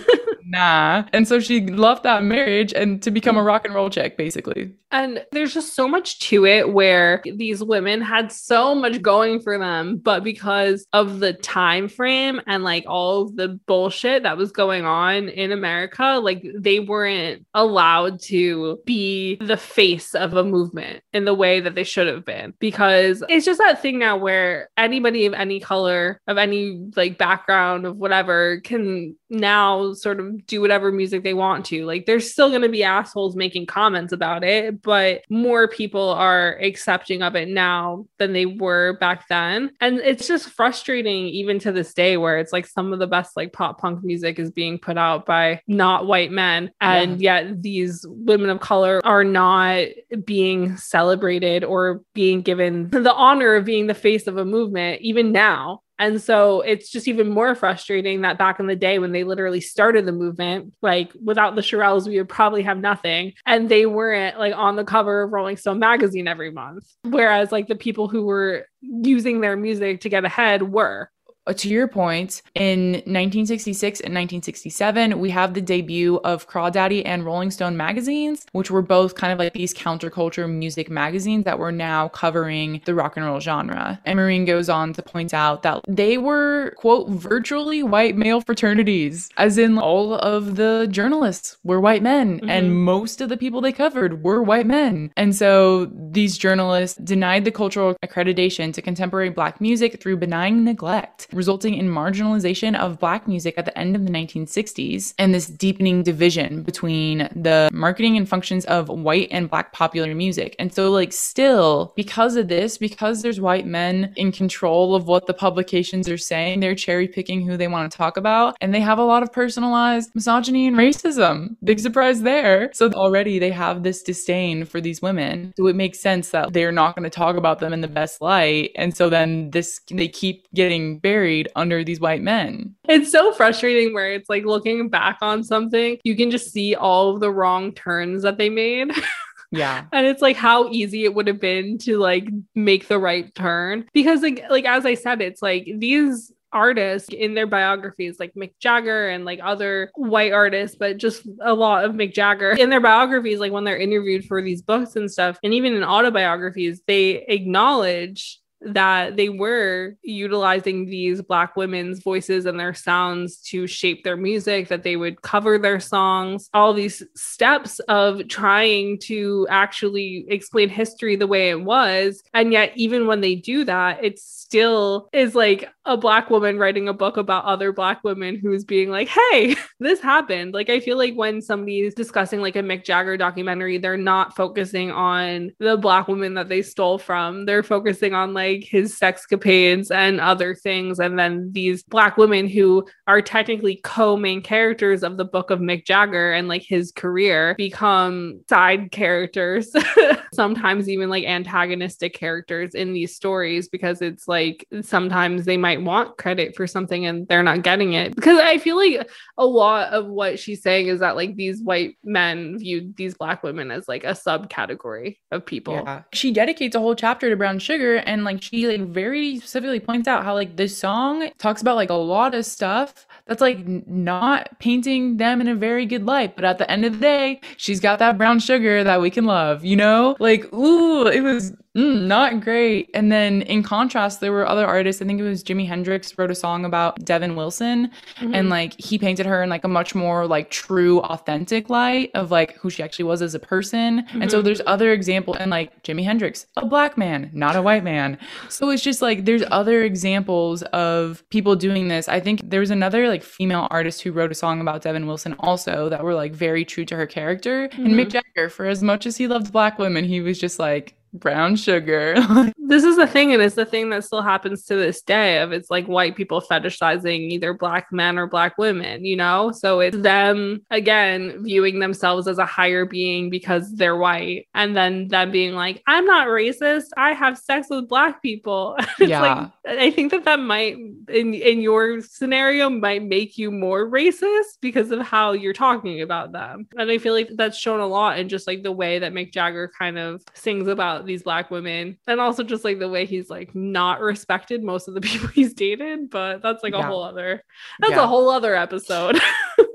nah. And so she left that marriage and to become a rock and roll chick, basically. And there's just so much to it where these women had so much going for them, but because of the time frame and like all of the bullshit that was going on in America, like they weren't allowed to be the face of a movement in the way that they should have been, because it's just that thing now where anybody of any color, of any like background, of whatever, can now sort of do whatever music they want to. Like there's still going to be assholes making comments about it, but more people are accepting of it now than they were back then. And it's just frustrating even to this day, where it's like some of the best like pop punk music is being put out by not white men, and yeah. yet these women of color are not being celebrated or being given the honor of being the face of a movement even now. And so it's just even more frustrating that back in the day when they literally started the movement, like without the Shirelles, we would probably have nothing. And they weren't like on the cover of Rolling Stone magazine every month. Whereas like the people who were using their music to get ahead were. To your point, in nineteen sixty-six and nineteen sixty-seven, we have the debut of Crawdaddy and Rolling Stone magazines, which were both kind of like these counterculture music magazines that were now covering the rock and roll genre. And Maureen goes on to point out that they were, quote, virtually white male fraternities, as in all of the journalists were white men, mm-hmm. and most of the people they covered were white men. And so these journalists denied the cultural accreditation to contemporary Black music through benign neglect, resulting in marginalization of Black music at the end of the nineteen sixties and this deepening division between the marketing and functions of white and Black popular music. And so like still, because of this, because there's white men in control of what the publications are saying, they're cherry picking who they want to talk about, and they have a lot of personalized misogyny and racism. Big surprise there. So already they have this disdain for these women. So it makes sense that they're not going to talk about them in the best light. And so then this, they keep getting buried under these white men. It's so frustrating where it's like looking back on something, you can just see all of the wrong turns that they made. Yeah. And it's like how easy it would have been to like make the right turn. Because like, like as I said, it's like these artists in their biographies, like Mick Jagger and like other white artists, but just a lot of Mick Jagger in their biographies, like when they're interviewed for these books and stuff, and even in autobiographies, they acknowledge that they were utilizing these Black women's voices and their sounds to shape their music, that they would cover their songs, all these steps of trying to actually explain history the way it was. And yet, even when they do that, it still is like a Black woman writing a book about other Black women who's being like, hey, this happened. Like, I feel like when somebody's discussing like a Mick Jagger documentary, they're not focusing on the Black woman that they stole from. They're focusing on like his sexcapades and other things. And then these Black women who are technically co-main characters of the book of Mick Jagger and like his career become side characters, sometimes even like antagonistic characters in these stories, because it's like sometimes they might want credit for something and they're not getting it. Because I feel like a lot of what she's saying is that like these white men viewed these Black women as like a subcategory of people. Yeah. She dedicates a whole chapter to Brown Sugar, and like she like very specifically points out how like this song talks about like a lot of stuff that's like n- not painting them in a very good light, but at the end of the day, she's got that brown sugar that we can love, you know? Like, ooh, it was mm, not great. And then in contrast, there were other artists. I think it was Jimi Hendrix wrote a song about Devin Wilson, mm-hmm. and like he painted her in like a much more like true, authentic light of like who she actually was as a person. Mm-hmm. And so there's other examples, and like Jimi Hendrix, a Black man, not a white man. So it's just like there's other examples of people doing this. I think there was another like female artist who wrote a song about Devin Wilson also that were like very true to her character. Mm-hmm. And Mick Jagger, for as much as he loved Black women, he was just like, brown sugar. This is the thing, and it's the thing that still happens to this day of it's like white people fetishizing either Black men or Black women, you know? So it's them, again, viewing themselves as a higher being because they're white, and then them being like, I'm not racist, I have sex with Black people. It's yeah. like, I think that that might, in, in your scenario, might make you more racist because of how you're talking about them. And I feel like that's shown a lot in just like the way that Mick Jagger kind of sings about these Black women, and also just like the way he's like not respected most of the people he's dated. But that's like a yeah. whole other that's yeah. a whole other episode.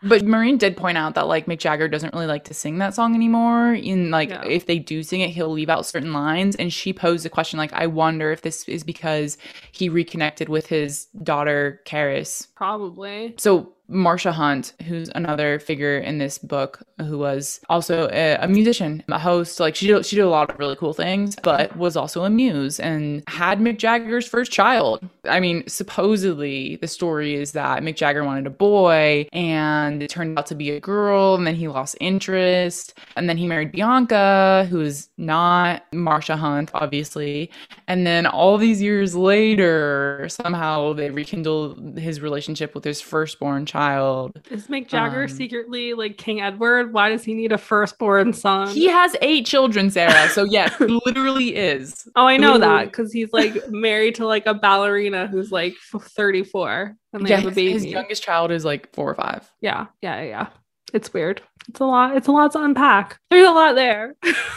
But Maureen did point out that like Mick Jagger doesn't really like to sing that song anymore. In like Yeah. if they do sing it, he'll leave out certain lines. And she posed a question like, I wonder if this is because he reconnected with his daughter Karis. Probably. So Marsha Hunt, who's another figure in this book, who was also a, a musician, a host, like she did, she did a lot of really cool things, but was also a muse and had Mick Jagger's first child. I mean, supposedly the story is that Mick Jagger wanted a boy and it turned out to be a girl, and then he lost interest, and then he married Bianca, who is not Marsha Hunt, obviously. And then all these years later, somehow they rekindled his relationship with his firstborn child. Is Mick Jagger Um, secretly like King Edward? Why does he need a firstborn son? He has eight children, Sarah. So yes, he literally is. Oh, I know Literally. that because he's like married to like a ballerina who's like thirty-four and they Yeah, have a his, baby. his youngest child is like four or five. Yeah, yeah, yeah. It's weird. It's a lot. It's a lot to unpack. There's a lot there.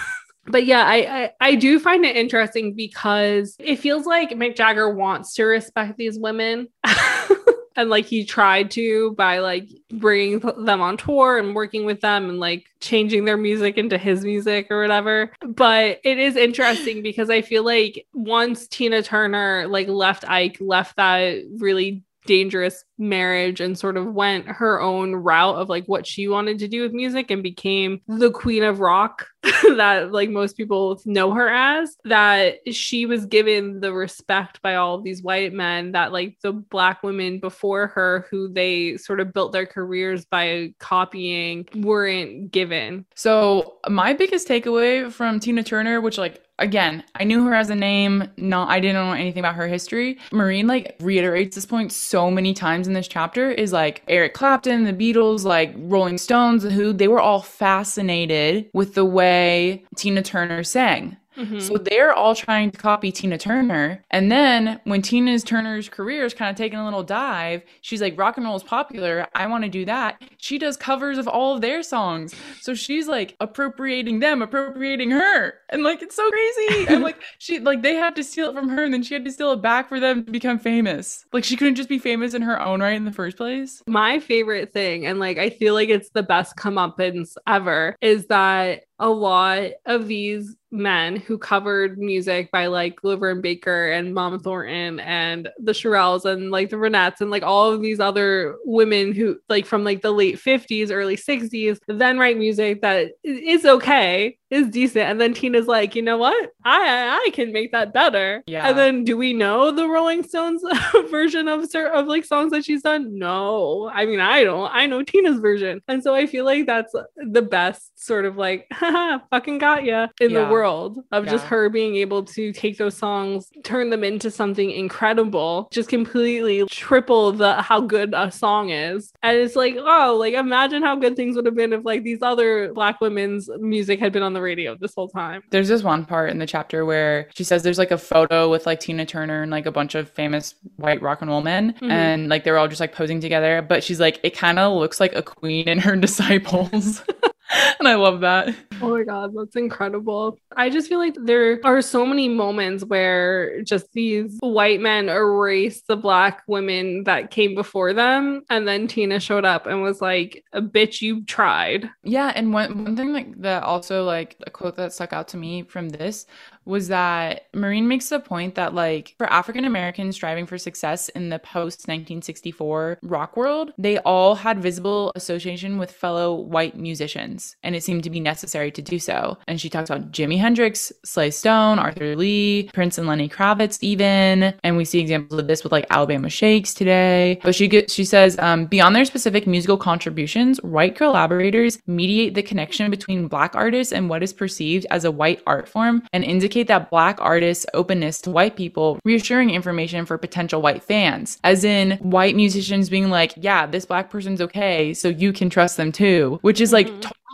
But yeah, I, I I do find it interesting because it feels like Mick Jagger wants to respect these women. And like he tried to by like bringing them on tour and working with them and like changing their music into his music or whatever. But it is interesting because I feel like once Tina Turner like left Ike, left that really dangerous marriage and sort of went her own route of like what she wanted to do with music and became the queen of rock that like most people know her as, that she was given the respect by all of these white men that like the black women before her who they sort of built their careers by copying weren't given. So my biggest takeaway from Tina Turner, which like again, I knew her as a name, not I didn't know anything about her history. Maureen like reiterates this point so many times in this chapter, is like Eric Clapton, the Beatles, like Rolling Stones, The Who, they were all fascinated with the way Tina Turner sang. Mm-hmm. So they're all trying to copy Tina Turner. And then when Tina Turner's career is kind of taking a little dive, she's like, rock and roll is popular. I want to do that. She does covers of all of their songs. So she's like appropriating them, appropriating her. And like, it's so crazy. And like, she, like they had to steal it from her and then she had to steal it back for them to become famous. Like she couldn't just be famous in her own right in the first place. My favorite thing, and like I feel like it's the best comeuppance ever, is that a lot of these men who covered music by like Glover and Baker and Mama Thornton and the Shirelles and like the Ronettes and like all of these other women who like from like the late fifties, early sixties, then write music that is okay, is decent. And then Tina's like, you know what? I I can make that better. Yeah. And then do we know the Rolling Stones version of of like songs that she's done? No. I mean, I don't. I know Tina's version. And so I feel like that's the best sort of like fucking got ya in Yeah. the world of Yeah. just her being able to take those songs, turn them into something incredible, just completely triple the how good a song is. And it's like, oh, like imagine how good things would have been if like these other black women's music had been on the radio this whole time. There's this one part in the chapter where she says there's like a photo with like Tina Turner and like a bunch of famous white rock and roll men. Mhm. And like they're all just like posing together. But she's like, it kind of looks like a queen and her disciples. And I love that. Oh my God, that's incredible. I just feel like there are so many moments where just these white men erase the black women that came before them. And then Tina showed up and was like, a bitch, you tried. Yeah, and one one thing like that also like a quote that stuck out to me from this was that Maureen makes the point that like for African Americans striving for success in the post nineteen sixty-four rock world, they all had visible association with fellow white musicians, and it seemed to be necessary to do so. And she talks about Jimi Hendrix, Sly Stone, Arthur Lee, Prince and Lenny Kravitz even, and we see examples of this with like Alabama Shakes today. But she get, she says um, beyond their specific musical contributions, white collaborators mediate the connection between black artists and what is perceived as a white art form and indicate that black artists' openness to white people, reassuring information for potential white fans, as in white musicians being like, yeah, this black person's okay, so you can trust them too, which is like Mhm. totally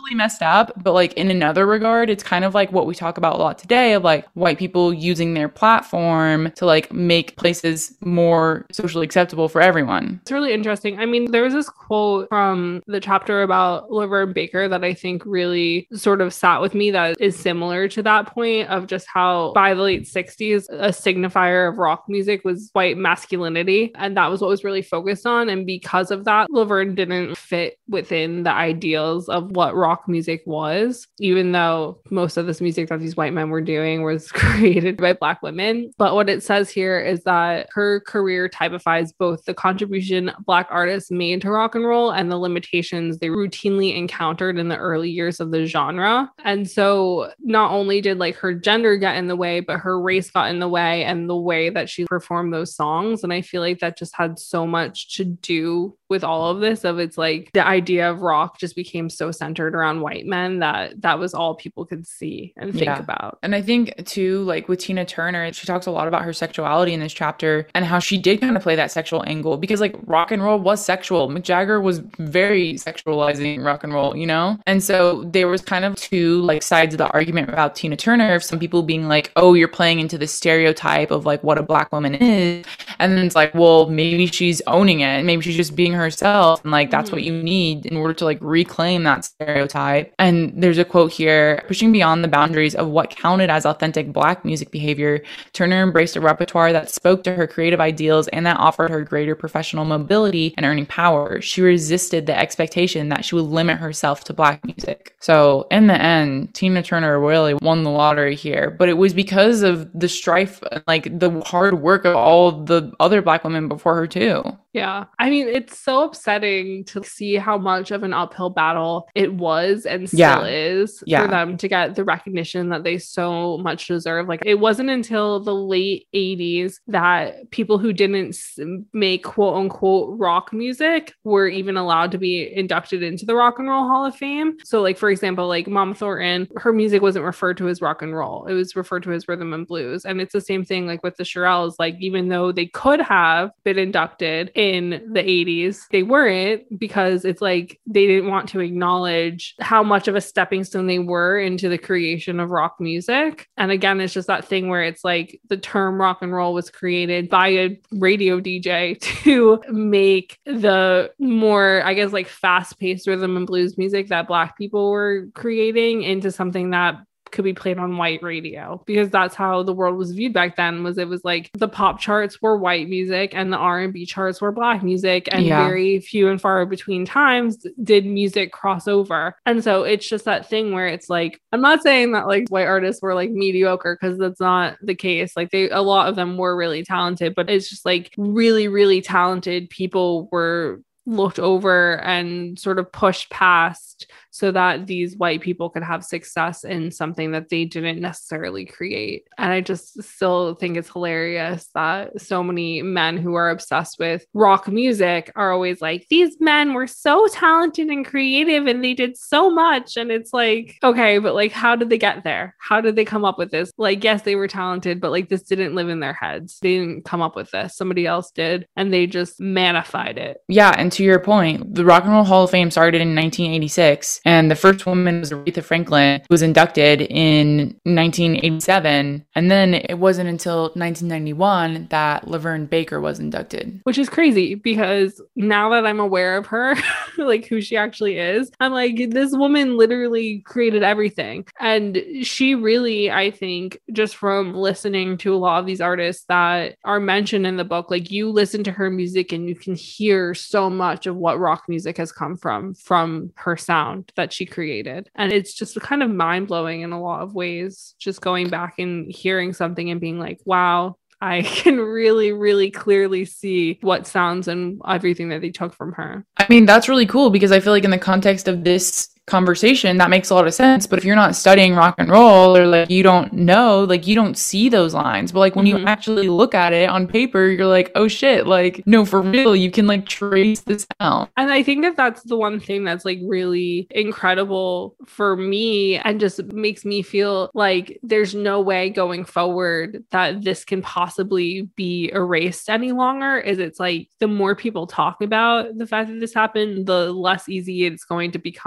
totally messed up, but like in another regard, it's kind of like what we talk about a lot today of like white people using their platform to like make places more socially acceptable for everyone. It's really interesting. I mean, there was this quote from the chapter about Laverne Baker that I think really sort of sat with me that is similar to that point of just how by the late sixties, a signifier of rock music was white masculinity. And that was what was really focused on. And because of that, Laverne didn't fit within the ideals of what rock music was, even though most of this music that these white men were doing was created by Black women. But what it says here is that her career typifies both the contribution Black artists made to rock and roll and the limitations they routinely encountered in the early years of the genre. And so not only did like her gender get in the way, but her race got in the way and the way that she performed those songs. And I feel like that just had so much to do with all of this of it's like the idea of rock just became so centered around white men that that was all people could see and think yeah. about. And I think too, like with Tina Turner, she talks a lot about her sexuality in this chapter and how she did kind of play that sexual angle because like rock and roll was sexual. Mick Jagger was very sexualizing rock and roll, you know? And so there was kind of two like sides of the argument about Tina Turner of some people being like, oh, you're playing into the stereotype of like what a Black woman is. And then it's like, well, maybe she's owning it. Maybe she's just being herself. And like, that's mm-hmm. what you need in order to like reclaim that stereotype. And there's a quote here, pushing beyond the boundaries of what counted as authentic Black music behavior, Turner embraced a repertoire that spoke to her creative ideals and that offered her greater professional mobility and earning power. She resisted the expectation that she would limit herself to Black music. So in the end, Tina Turner really won the lottery here, but it was because of the strife, like the hard work of all the other Black women before her too. Yeah. I mean, it's so upsetting to see how much of an uphill battle it was and still yeah. is yeah. for them to get the recognition that they so much deserve. Like, it wasn't until the late eighties that people who didn't make quote unquote rock music were even allowed to be inducted into the Rock and Roll Hall of Fame. So, like, for example, like Mama Thornton, her music wasn't referred to as rock and roll. It was referred to as rhythm and blues. And it's the same thing like with the Shirelles. Like, even though they could have been inducted in the eighties, they weren't because it's like they didn't want to acknowledge how much of a stepping stone they were into the creation of rock music. And again, it's just that thing where it's like the term rock and roll was created by a radio D J to make the more, I guess, like fast-paced rhythm and blues music that Black people were creating into something that could be played on white radio, because that's how the world was viewed back then. Was it was like the pop charts were white music and the R and B charts were Black music, and yeah. very few and far between times did music cross over. And so it's just that thing where it's like, I'm not saying that like white artists were like mediocre, because that's not the case. Like they, a lot of them were really talented, but it's just like really, really talented people were looked over and sort of pushed past so that these white people could have success in something that they didn't necessarily create. And I just still think it's hilarious that so many men who are obsessed with rock music are always like, these men were so talented and creative and they did so much. And it's like, okay, but like, how did they get there? How did they come up with this? Like, yes, they were talented, but like this didn't live in their heads. They didn't come up with this. Somebody else did, and they just magnified it. Yeah. And to your point, the Rock and Roll Hall of Fame started in nineteen eighty-six. And the first woman was Aretha Franklin, who was inducted in nineteen eighty-seven. And then it wasn't until nineteen ninety-one that Laverne Baker was inducted. Which is crazy, because now that I'm aware of her, like who she actually is, I'm like, this woman literally created everything. And she really, I think, just from listening to a lot of these artists that are mentioned in the book, like you listen to her music and you can hear so much of what rock music has come from, from her sound that she created. And it's just kind of mind-blowing in a lot of ways, just going back and hearing something and being like, wow, I can really, really clearly see what sounds and everything that they took from her. I mean, that's really cool, because I feel like in the context of this conversation, that makes a lot of sense. But if you're not studying rock and roll, or like you don't know, like you don't see those lines. But like when mm-hmm. you actually look at it on paper, you're like, oh shit, like no, for real, you can like trace this out. And I think that that's the one thing that's like really incredible for me, and just makes me feel like there's no way going forward that this can possibly be erased any longer. Is it's like the more people talk about the fact that this happened, the less easy it's going to become to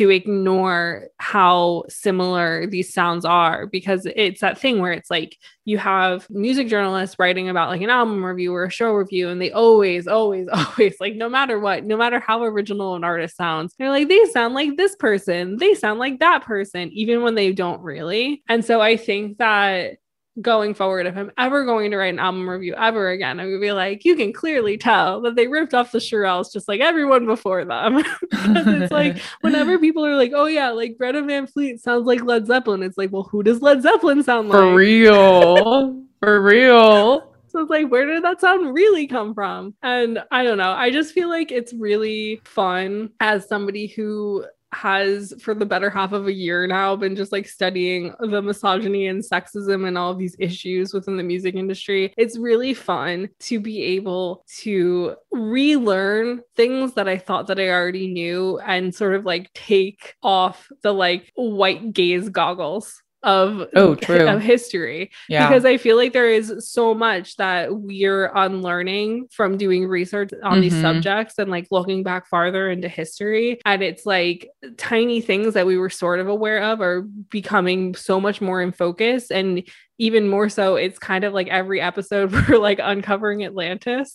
to ignore how similar these sounds are, because it's that thing where it's like you have music journalists writing about like an album review or a show review, and they always, always, always, like no matter what, no matter how original an artist sounds, they're like, they sound like this person, they sound like that person, even when they don't really. And so I think that going forward, if I'm ever going to write an album review ever again, I'm gonna be like, you can clearly tell that they ripped off the Shirelles just like everyone before them. Because it's like whenever people are like, oh yeah, like Greta Van Fleet sounds like Led Zeppelin, it's like, well, who does Led Zeppelin sound like? For real. For real. So it's like, where did that sound really come from? And I don't know. I just feel like it's really fun as somebody who has for the better half of a year now been just like studying the misogyny and sexism and all of these issues within the music industry. It's really fun to be able to relearn things that I thought that I already knew and sort of like take off the like white gaze goggles of oh true of history. Yeah, because I feel like there is so much that we're unlearning from doing research on mm-hmm. these subjects and like looking back farther into history, and it's like tiny things that we were sort of aware of are becoming so much more in focus. And even more so, it's kind of like every episode we're like uncovering Atlantis.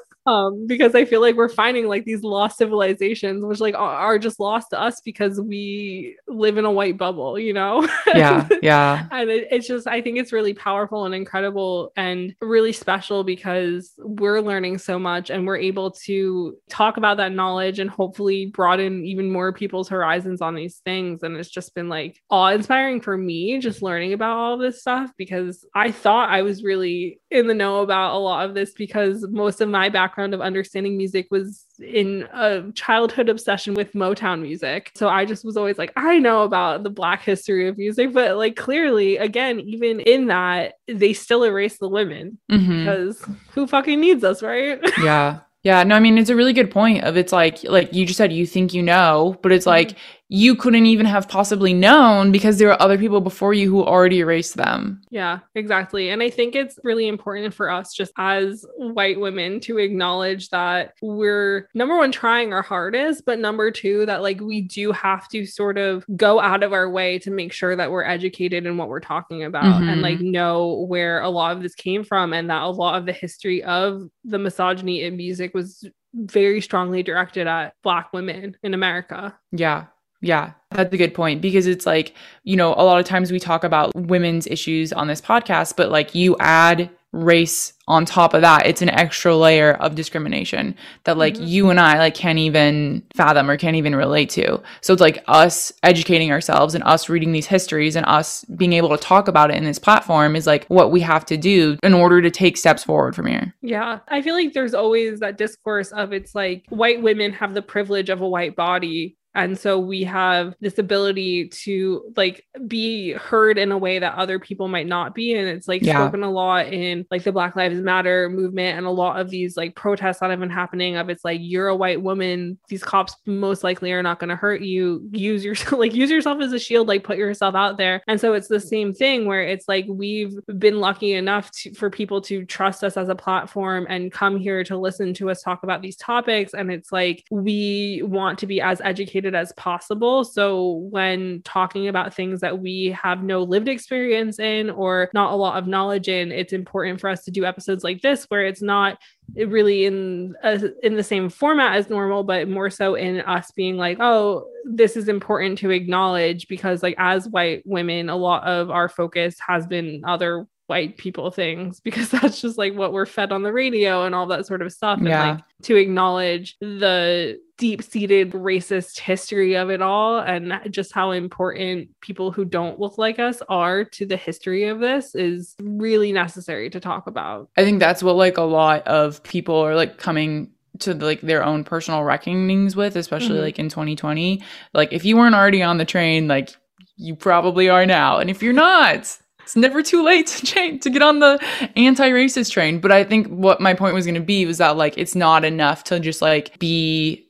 Um, because I feel like we're finding like these lost civilizations, which like are, are just lost to us because we live in a white bubble, you know? Yeah, yeah. And it, it's just, I think it's really powerful and incredible and really special because we're learning so much and we're able to talk about that knowledge and hopefully broaden even more people's horizons on these things. And it's just been like awe-inspiring for me just learning about all this stuff, because I thought I was really in the know about a lot of this because most of my background of understanding music was in a childhood obsession with Motown music. So I just was always like, I know about the Black history of music, but like clearly, again, even in that, they still erase the women mm-hmm. because who fucking needs us, right? Yeah. Yeah, no, I mean, it's a really good point of it's like, like you just said, you think you know, but it's like, you couldn't even have possibly known because there were other people before you who already erased them. Yeah, exactly. And I think it's really important for us just as white women to acknowledge that we're, number one, trying our hardest, but number two, that like we do have to sort of go out of our way to make sure that we're educated in what we're talking about mm-hmm. and like know where a lot of this came from, and that a lot of the history of the misogyny in music was very strongly directed at Black women in America. Yeah. Yeah, that's a good point, because it's like, you know, a lot of times we talk about women's issues on this podcast, but like you add race on top of that, it's an extra layer of discrimination that like mm-hmm. you and I like can't even fathom or can't even relate to. So it's like us educating ourselves and us reading these histories and us being able to talk about it in this platform is like what we have to do in order to take steps forward from here. Yeah. I feel like there's always that discourse of it's like white women have the privilege of a white body. And so we have this ability to like be heard in a way that other people might not be. And it's like yeah. spoken a lot in like the Black Lives Matter movement and a lot of these like protests that have been happening of it's like, you're a white woman, these cops most likely are not going to hurt you. Use your like use yourself as a shield, like put yourself out there. And so it's the same thing where it's like we've been lucky enough to, for people to trust us as a platform and come here to listen to us talk about these topics. And it's like we want to be as educated as possible. So when talking about things that we have no lived experience in or not a lot of knowledge in, it's important for us to do episodes like this where it's not really in a, in the same format as normal, but more so in us being like, oh, this is important to acknowledge, because like as white women, a lot of our focus has been other white people things, because that's just like what we're fed on the radio and all that sort of stuff. And yeah. like to acknowledge the deep-seated racist history of it all and just how important people who don't look like us are to the history of this is really necessary to talk about. I think that's what like a lot of people are like coming to like their own personal reckonings with, especially mm-hmm. like in twenty twenty. Like if you weren't already on the train, like you probably are now. And if you're not, it's never too late to change, to get on the anti-racist train. But I think what my point was going to be was that like, it's not enough to just like be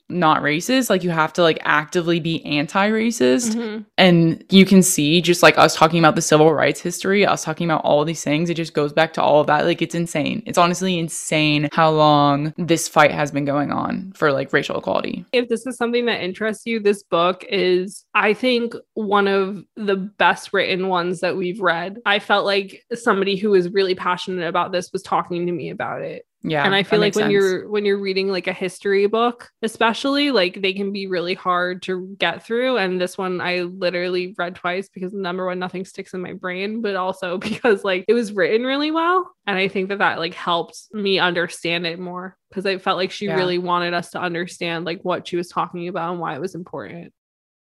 not racist. Like you have to like actively be anti-racist. Mm-hmm. And you can see just like us talking about the civil rights history, us talking about all these things, it just goes back to all of that. Like it's insane. It's honestly insane how long this fight has been going on for like racial equality. If this is something that interests you, this book is, I think, one of the best written ones that we've read. I felt like somebody who was really passionate about this was talking to me about it. Yeah. And I feel like when sense. you're when you're reading like a history book, especially, like they can be really hard to get through. And this one I literally read twice because number one, nothing sticks in my brain, but also because like it was written really well. And I think that that like helped me understand it more because I felt like she Yeah. really wanted us to understand like what she was talking about and why it was important.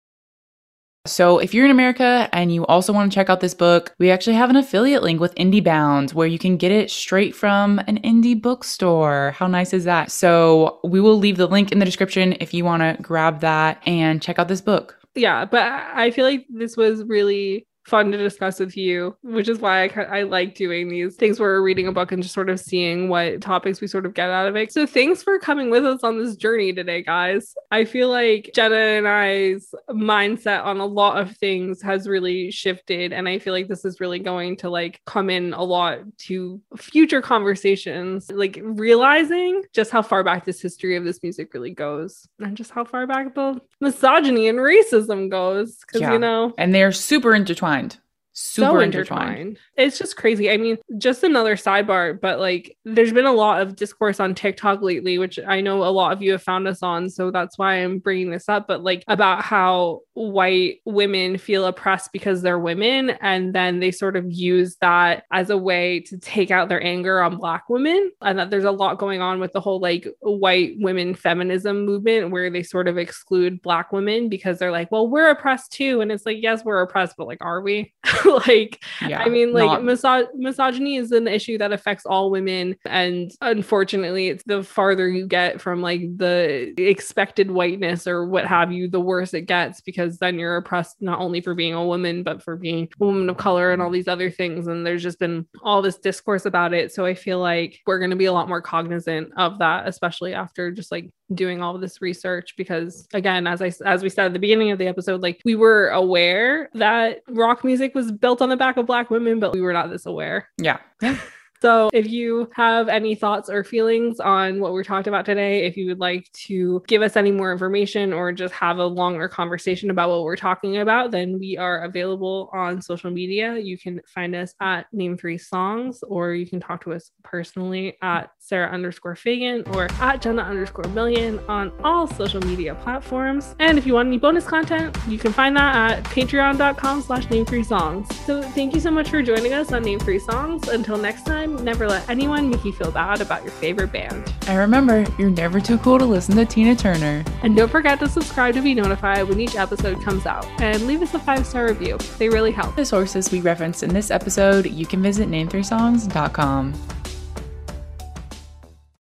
So if you're in America and you also want to check out this book, we actually have an affiliate link with IndieBound where you can get it straight from an indie bookstore. How nice is that? So we will leave the link in the description if you want to grab that and check out this book. Yeah, but I feel like this was really fun to discuss with you, which is why I, I like doing these things where we're reading a book and just sort of seeing what topics we sort of get out of it. So thanks for coming with us on this journey today, guys. I feel like Jenna and I's mindset on a lot of things has really shifted. And I feel like this is really going to like come in a lot to future conversations, like realizing just how far back this history of this music really goes and just how far back the misogyny and racism goes. Because, Yeah. you know, And they're super intertwined. Super so intertwined. intertwined. It's just crazy. I mean, just another sidebar, but like there's been a lot of discourse on TikTok lately, which I know a lot of you have found us on. So that's why I'm bringing this up, but like about how white women feel oppressed because they're women. And then they sort of use that as a way to take out their anger on Black women. And that there's a lot going on with the whole like white women feminism movement where they sort of exclude Black women because they're like, well, we're oppressed too. And it's like, yes, we're oppressed, but like, are we? Like, Yeah, I mean, like not- miso- misogyny is an issue that affects all women. And unfortunately, it's the farther you get from like the expected whiteness or what have you, the worse it gets, because then you're oppressed not only for being a woman, but for being a woman of color and all these other things. And there's just been all this discourse about it. So I feel like we're going to be a lot more cognizant of that, especially after just like doing all of this research, because again, as I as we said at the beginning of the episode, like we were aware that rock music was built on the back of Black women, but we were not this aware. Yeah. Yeah. So if you have any thoughts or feelings on what we talked about today, if you would like to give us any more information or just have a longer conversation about what we're talking about, then we are available on social media. You can find us at Name Three Songs, or you can talk to us personally at Sarah underscore Fagan or at Jenna underscore Million on all social media platforms. And if you want any bonus content, you can find that at patreon.com slash name three songs. So thank you so much for joining us on Name Three Songs. Until next time, never let anyone make you feel bad about your favorite band. And remember, you're never too cool to listen to Tina Turner. And don't forget to subscribe to be notified when each episode comes out. And leave us a five-star review. They really help. The sources we referenced in this episode, you can visit name three songs dot com.